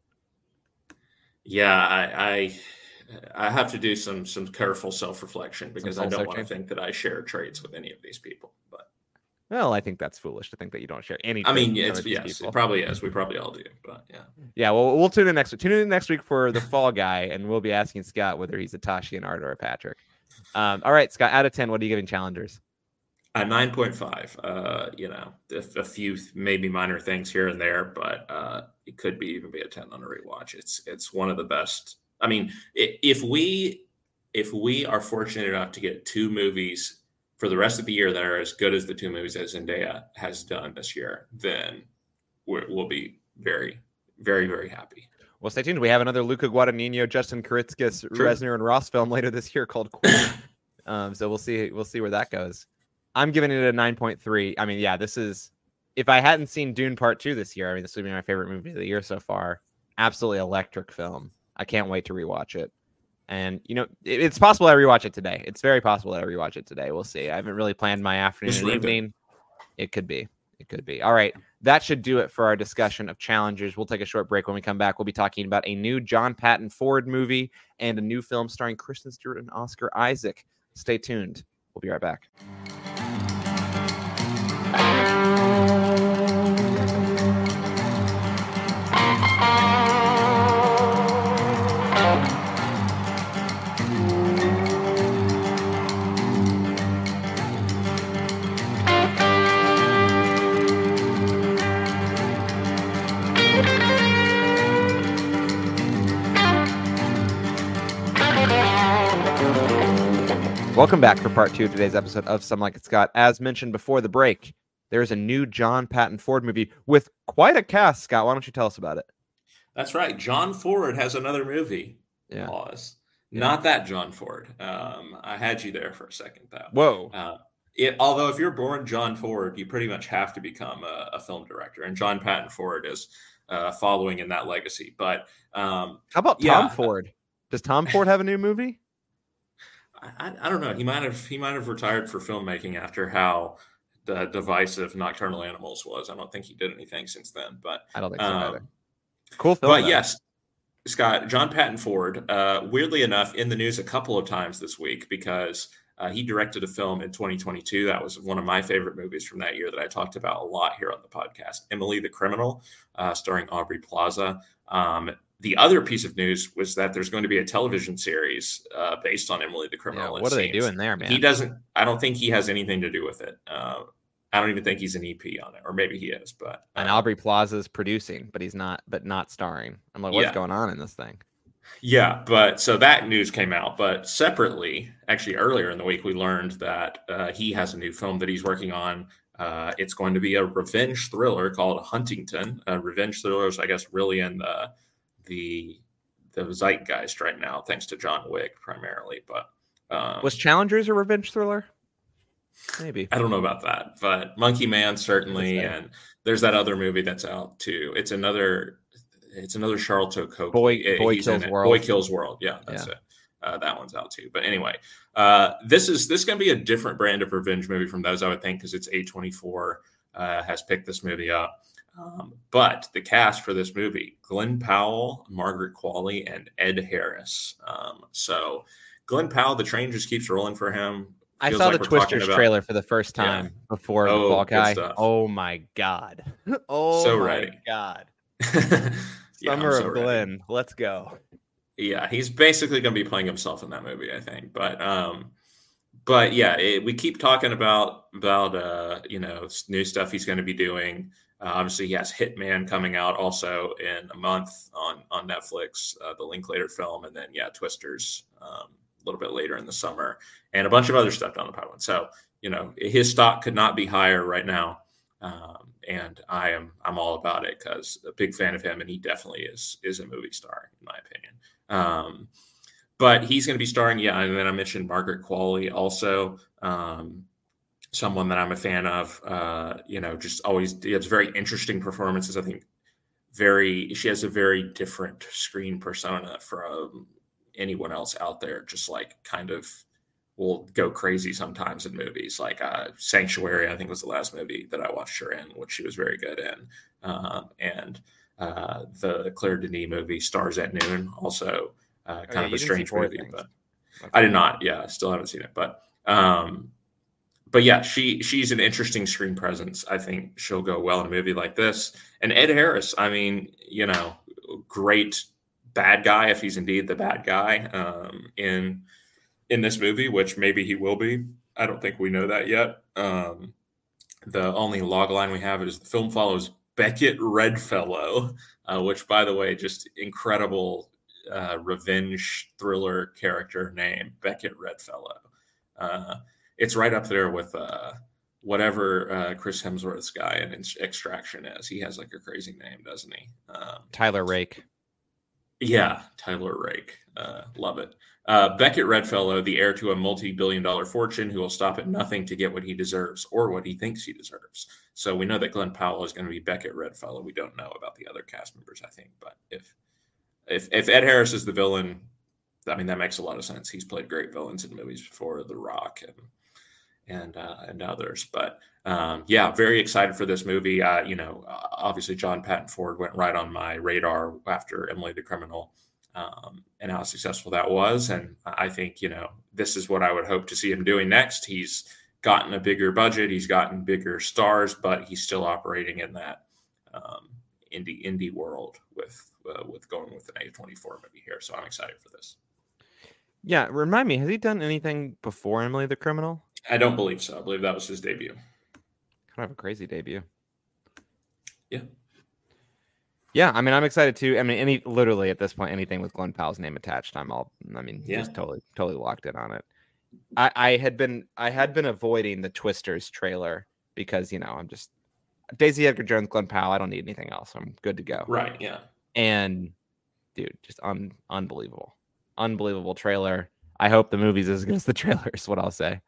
Speaker 2: Yeah, I I, I have to do some some careful self reflection because I don't want to think that I share traits with any of these people. But
Speaker 1: well, I think that's foolish to think that you don't share any.
Speaker 2: I mean, yeah, it's yes, it probably is. We probably all do, but yeah.
Speaker 1: Yeah, well, we'll tune in next week. Tune in next week for the Fall Guy, and we'll be asking Scott whether he's a Tashi, an Art, or a Patrick. Um, all right, Scott, out of ten, what are you giving Challengers?
Speaker 2: A nine point five. Uh, you know, a, a few maybe minor things here and there, but uh, it could be even be a ten on a rewatch. It's it's one of the best. I mean, if we if we are fortunate enough to get two movies for the rest of the year that are as good as the two movies that Zendaya has done this year, then we're, we'll be very, very, very happy.
Speaker 1: Well, stay tuned. We have another Luca Guadagnino, Justin Kritzkis, Reznor, and Ross film later this year called Queen. um, so we'll see. We'll see where that goes. I'm giving it a nine point three. I mean, yeah, this is. If I hadn't seen Dune Part Two this year, I mean, this would be my favorite movie of the year so far. absolutely electric film. I can't wait to rewatch it. And, you know, it, it's possible I rewatch it today. It's very possible that I rewatch it today. We'll see. I haven't really planned my afternoon
Speaker 2: Just
Speaker 1: and
Speaker 2: rent it.
Speaker 1: evening. It could be. It could be. All right. That should do it for our discussion of Challengers. We'll take a short break. When we come back, we'll be talking about a new John Patton Ford movie and a new film starring Kristen Stewart and Oscar Isaac. Stay tuned. We'll be right back. Welcome back for part two of today's episode of Some Like It Scott. As mentioned before the break, there is a new John Patton Ford movie with quite a cast. Scott, why don't you tell us about it?
Speaker 2: That's right. John Ford has another movie.
Speaker 1: Yeah.
Speaker 2: Pause.
Speaker 1: Yeah.
Speaker 2: Not that John Ford. Um, I had you there for a second, though.
Speaker 1: Whoa.
Speaker 2: Uh, it, although if you're born John Ford, you pretty much have to become a, a film director. And John Patton Ford is uh, following in that legacy. But um,
Speaker 1: how about Tom
Speaker 2: yeah.
Speaker 1: Ford? Does Tom Ford have a new movie?
Speaker 2: I, I don't know. He might have he might have retired for filmmaking after how the divisive Nocturnal Animals was. I don't think he did anything since then. But
Speaker 1: I don't think so
Speaker 2: um,
Speaker 1: either. Cool film.
Speaker 2: But
Speaker 1: though.
Speaker 2: yes, Scott, John Patton Ford, uh, weirdly enough, in the news a couple of times this week because uh, he directed a film in twenty twenty-two. That was one of my favorite movies from that year that I talked about a lot here on the podcast. Emily the Criminal, uh, starring Aubrey Plaza. Um, The other piece of news was that there's going to be a television series uh, based on Emily the Criminal.
Speaker 1: Yeah, what are they doing there, man?
Speaker 2: He doesn't. I don't think he has anything to do with it. Uh, I don't even think he's an E P on it, or maybe he is. But uh,
Speaker 1: and Aubrey Plaza's producing, but he's not. But not starring. I'm like, what's
Speaker 2: yeah.
Speaker 1: going on in this thing?
Speaker 2: Yeah, but so that news came out. But separately, actually earlier in the week, we learned that uh, he has a new film that he's working on. Uh, it's going to be a revenge thriller called Huntington. Uh, revenge thrillers, I guess, really in the the the zeitgeist right now, thanks to John Wick primarily. But um,
Speaker 1: was Challengers a revenge thriller? Maybe.
Speaker 2: I don't know about that, but Monkey Man certainly, and there's that other movie that's out too. It's another, it's another Charlton Copley.
Speaker 1: Boy, Boy
Speaker 2: He's
Speaker 1: Kills
Speaker 2: in it.
Speaker 1: World.
Speaker 2: Boy Kills World. Yeah, that's
Speaker 1: Yeah.
Speaker 2: it. Uh, that one's out too. But anyway, uh, this is this is going to be a different brand of revenge movie from those, I would think, because it's A twenty-four uh, has picked this movie up. Um, but the cast for this movie, Glenn Powell, Margaret Qualley, and Ed Harris. Um, so Glenn Powell, the train just keeps rolling for him.
Speaker 1: I
Speaker 2: Feels
Speaker 1: saw
Speaker 2: like
Speaker 1: the
Speaker 2: we're talking
Speaker 1: Twisters
Speaker 2: about-
Speaker 1: trailer for the first time
Speaker 2: Yeah.
Speaker 1: before
Speaker 2: Oh,
Speaker 1: Fall
Speaker 2: good
Speaker 1: Guy.
Speaker 2: stuff.
Speaker 1: Oh my god! Oh
Speaker 2: So
Speaker 1: my
Speaker 2: ready.
Speaker 1: god!
Speaker 2: Yeah, I'm
Speaker 1: Summer
Speaker 2: so
Speaker 1: of
Speaker 2: ready.
Speaker 1: Glenn, let's go.
Speaker 2: Yeah, he's basically going to be playing himself in that movie, I think. But um, but yeah, it, we keep talking about about uh, you know new stuff he's going to be doing. Uh, obviously, he has Hitman coming out also in a month on on Netflix, uh, the Linklater film, and then yeah, Twisters um, a little bit later in the summer, and a bunch of other stuff down the pipeline. So you know, his stock could not be higher right now, um, and I am I'm all about it because a big fan of him, and he definitely is is a movie star in my opinion. Um, but he's going to be starring, yeah. And then I mentioned Margaret Qualley also, um, someone that I'm a fan of, uh, you know, just always has very interesting performances. I think very, she has a very different screen persona from anyone else out there. Just like kind of will go crazy sometimes in movies like, uh, Sanctuary, I think was the last movie that I watched her in, which she was very good in. Um, and, Uh, the Claire Denis movie Stars at Noon, also uh, kind
Speaker 1: Oh, yeah,
Speaker 2: of
Speaker 1: you
Speaker 2: a
Speaker 1: didn't see
Speaker 2: strange
Speaker 1: Poor
Speaker 2: movie,
Speaker 1: Things.
Speaker 2: but
Speaker 1: Okay.
Speaker 2: I did not. Yeah, I still haven't seen it, but um, but yeah, she she's an interesting screen presence. I think she'll go well in a movie like this. And Ed Harris, I mean, you know, great bad guy if he's indeed the bad guy um, in in this movie, which maybe he will be. I don't think we know that yet. Um, the only log line we have is the film follows Beckett Redfellow, uh, which, by the way, just incredible uh, revenge thriller character name, Beckett Redfellow. Uh, it's right up there with uh, whatever uh, Chris Hemsworth's guy in Extraction is. He has like a crazy name, doesn't he? Um,
Speaker 1: Tyler Rake.
Speaker 2: Yeah, Tyler Rake. Uh, love it. Uh, Beckett Redfellow, the heir to a multi-billion dollar fortune who will stop at nothing to get what he deserves or what he thinks he deserves. So we know that Glenn Powell is going to be Beckett Redfellow. We don't know about the other cast members, I think. But if if if Ed Harris is the villain, I mean that makes a lot of sense. He's played great villains in movies before, The Rock and and uh, and others. But um, yeah, very excited for this movie. Uh, you know, obviously John Patton Ford went right on my radar after Emily the Criminal, um, and how successful that was. And I think, you know, this is what I would hope to see him doing next. He's gotten a bigger budget, he's gotten bigger stars, but he's still operating in that um, indie indie world with uh, with going with an A twenty-four movie here. So I'm excited for this.
Speaker 1: Yeah, remind me, has he done anything before Emily the Criminal?
Speaker 2: I don't believe so. I believe that was his debut.
Speaker 1: Kind of a crazy debut.
Speaker 2: Yeah.
Speaker 1: Yeah, I mean, I'm excited too. I mean, any literally at this point, anything with Glen Powell's name attached, I'm all. I mean,
Speaker 2: Yeah.
Speaker 1: just totally, totally locked in on it. I, I had been, I had been avoiding the Twisters trailer because, you know, I'm just Daisy Edgar Jones, Glen Powell. I don't need anything else. I'm good to go.
Speaker 2: Right. Yeah.
Speaker 1: And dude, just un, unbelievable, unbelievable trailer. I hope the movie's as good as the trailer is what I'll say.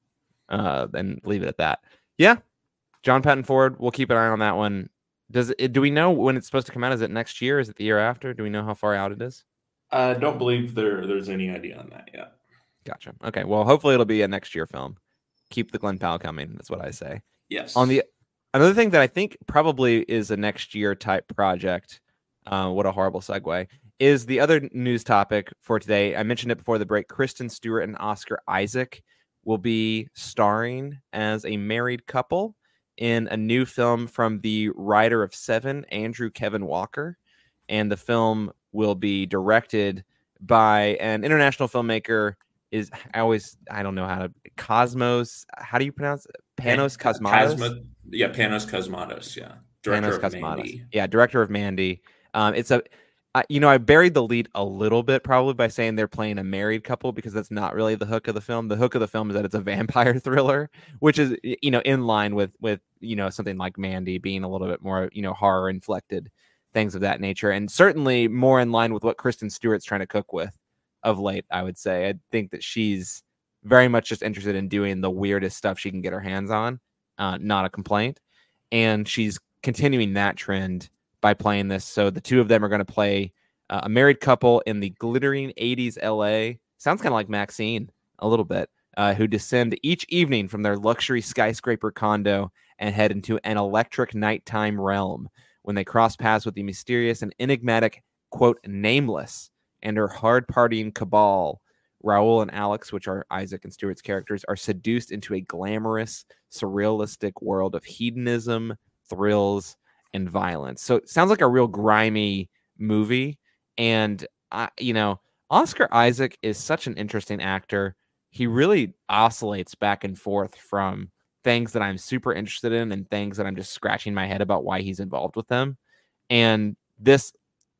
Speaker 1: Uh, and leave it at that. Yeah, John Patton Ford. We'll keep an eye on that one. Does it? Do we know when it's supposed to come out? Is it next year? Is it the year after? Do we know how far out it is?
Speaker 2: I don't believe there there's any idea on that yet.
Speaker 1: Gotcha. Okay. Well, hopefully it'll be a next year film. Keep the Glen Powell coming. That's what I say.
Speaker 2: Yes.
Speaker 1: On the another thing that I think probably is a next year type project. Uh, what a horrible segue. Is the other news topic for today. I mentioned it before the break. Kristen Stewart and Oscar Isaac will be starring as a married couple in a new film from the writer of Seven, Andrew Kevin Walker. And the film will be directed by an international filmmaker. Is I always, I don't know how to, Cosmos, how do you pronounce it? Panos Cosmatos?
Speaker 2: Cosmo, yeah, Panos Cosmatos, yeah. Director
Speaker 1: Panos
Speaker 2: of
Speaker 1: Cosmatos.
Speaker 2: Mandy.
Speaker 1: Yeah, director of Mandy. Um, it's a, I, you know, I buried the lead a little bit probably by saying they're playing a married couple because that's not really the hook of the film. The hook of the film is that it's a vampire thriller, which is, you know, in line with, with, you know, something like Mandy being a little bit more, you know, horror inflected, things of that nature. And certainly more in line with what Kristen Stewart's trying to cook with of late, I would say. I think that she's very much just interested in doing the weirdest stuff she can get her hands on, uh, not a complaint. And she's continuing that trend by playing this. So the two of them are going to play uh, a married couple in the glittering eighties L A. Sounds kind of like Maxine a little bit, uh, who descend each evening from their luxury skyscraper condo and head into an electric nighttime realm when they cross paths with the mysterious and enigmatic, quote, Nameless, and her hard partying cabal. Raul and Alex, which are Isaac and Stewart's characters, are seduced into a glamorous, surrealistic world of hedonism, thrills, and violence. So it sounds like a real grimy movie. And, uh, you know, Oscar Isaac is such an interesting actor. He really oscillates back and forth from things that I'm super interested in and things that I'm just scratching my head about why he's involved with them. And this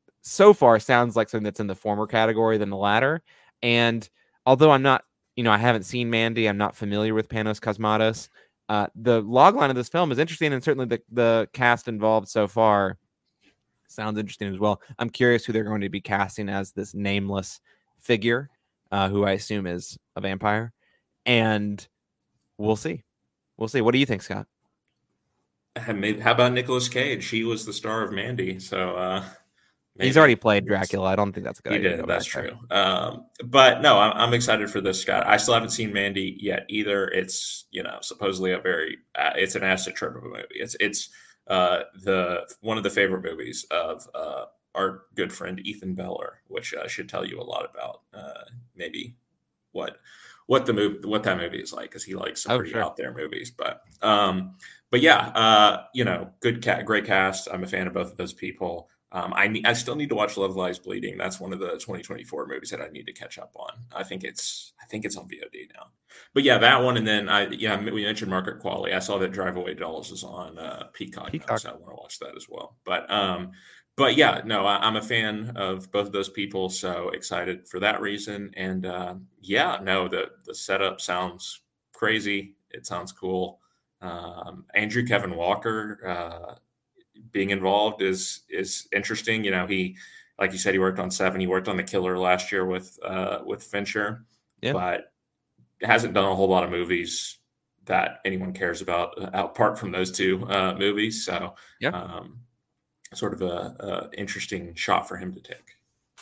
Speaker 1: so far sounds like something that's in the former category than the latter. And although I'm not, you know, I haven't seen Mandy, I'm not familiar with Panos Cosmatos. Uh, the logline of this film is interesting, and certainly the, the cast involved so far sounds interesting as well. I'm curious who they're going to be casting as this nameless figure, uh, who I assume is a vampire. And we'll see. We'll see. What do you think, Scott?
Speaker 2: How about Nicolas Cage? He was the star of Mandy, so uh,
Speaker 1: maybe. He's already played Dracula. I don't think that's a good
Speaker 2: he
Speaker 1: idea.
Speaker 2: Did. That's true. Um, but no, I'm, I'm excited for this, Scott. I still haven't seen Mandy yet either. It's, you know, supposedly a very, uh, it's an acid trip of a movie. It's it's uh, the one of the favorite movies of uh, our good friend Ethan Beller, which uh, should tell you a lot about uh, maybe what what the movie what that movie is like, because he likes some
Speaker 1: oh,
Speaker 2: pretty
Speaker 1: sure.
Speaker 2: out there movies. But um, but yeah, uh, you know, good cat, great cast. I'm a fan of both of those people. Um, I need, I still need to watch Love Lies Bleeding. That's one of the twenty twenty-four movies that I need to catch up on. I think it's, I think it's on V O D now. But yeah, that one, and then I, yeah, we mentioned Margaret Qualley. I saw that Drive Away Dolls is on uh, Peacock, Peacock. Now, so I want to watch that as well. But, um, but yeah, no, I, I'm a fan of both of those people, so excited for that reason. And uh, yeah, no, the the setup sounds crazy. It sounds cool. Um, Andrew Kevin Walker. Uh, being involved is is interesting. You know, he, like you said, he worked on Seven. He worked on The Killer last year with uh, with Fincher, yeah. But hasn't done a whole lot of movies that anyone cares about apart from those two uh, movies. So, yeah, um, sort of a, a interesting shot for him to take.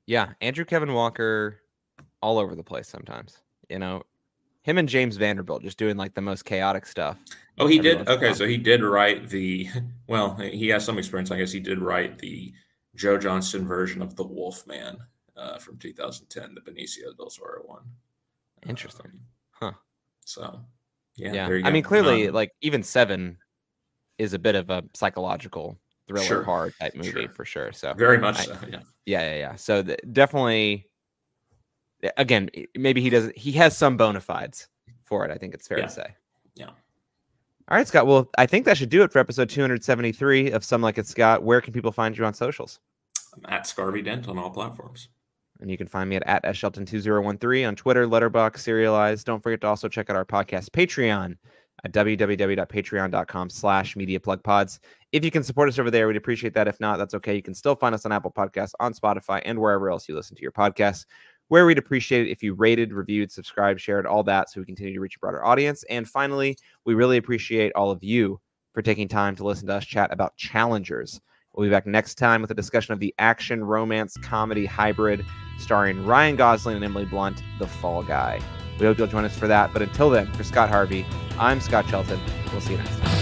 Speaker 1: Yeah, Andrew Kevin Walker, all over the place sometimes. You know, him and James Vanderbilt just doing like the most chaotic stuff.
Speaker 2: Oh, he did. Okay, so he did write the. Well, he has some experience. I guess he did write the Joe Johnston version of the Wolfman uh, from two thousand ten, the Benicio del Toro one.
Speaker 1: Interesting, um,
Speaker 2: huh? So, yeah,
Speaker 1: yeah.
Speaker 2: There you
Speaker 1: I
Speaker 2: go.
Speaker 1: mean, clearly, um, like even Seven is a bit of a psychological thriller
Speaker 2: sure,
Speaker 1: horror type movie
Speaker 2: sure.
Speaker 1: for sure. So
Speaker 2: very much
Speaker 1: I,
Speaker 2: so. Yeah,
Speaker 1: yeah, yeah, yeah. So the, definitely, again, maybe he doesn't. He has some bona fides for it. I think it's fair
Speaker 2: yeah.
Speaker 1: to say.
Speaker 2: Yeah.
Speaker 1: All right, Scott. Well, I think that should do it for episode two hundred seventy-three of Some Like It Scott. Where can people find you on socials?
Speaker 2: I'm at Scarvy Dent on all platforms.
Speaker 1: And you can find me at, at S Shelton two thousand thirteen on Twitter, Letterboxd, Serialized. Don't forget to also check out our podcast Patreon at www.patreon.com slash mediaplugpods. If you can support us over there, we'd appreciate that. If not, that's okay. You can still find us on Apple Podcasts, on Spotify, and wherever else you listen to your podcasts, where we'd appreciate it if you rated, reviewed, subscribed, shared, all that, so we continue to reach a broader audience. And finally, we really appreciate all of you for taking time to listen to us chat about Challengers. We'll be back next time with a discussion of the action, romance, comedy hybrid starring Ryan Gosling and Emily Blunt, The Fall Guy. We hope you'll join us for that. But until then, for Scott Harvey, I'm Scott Shelton. We'll see you next time.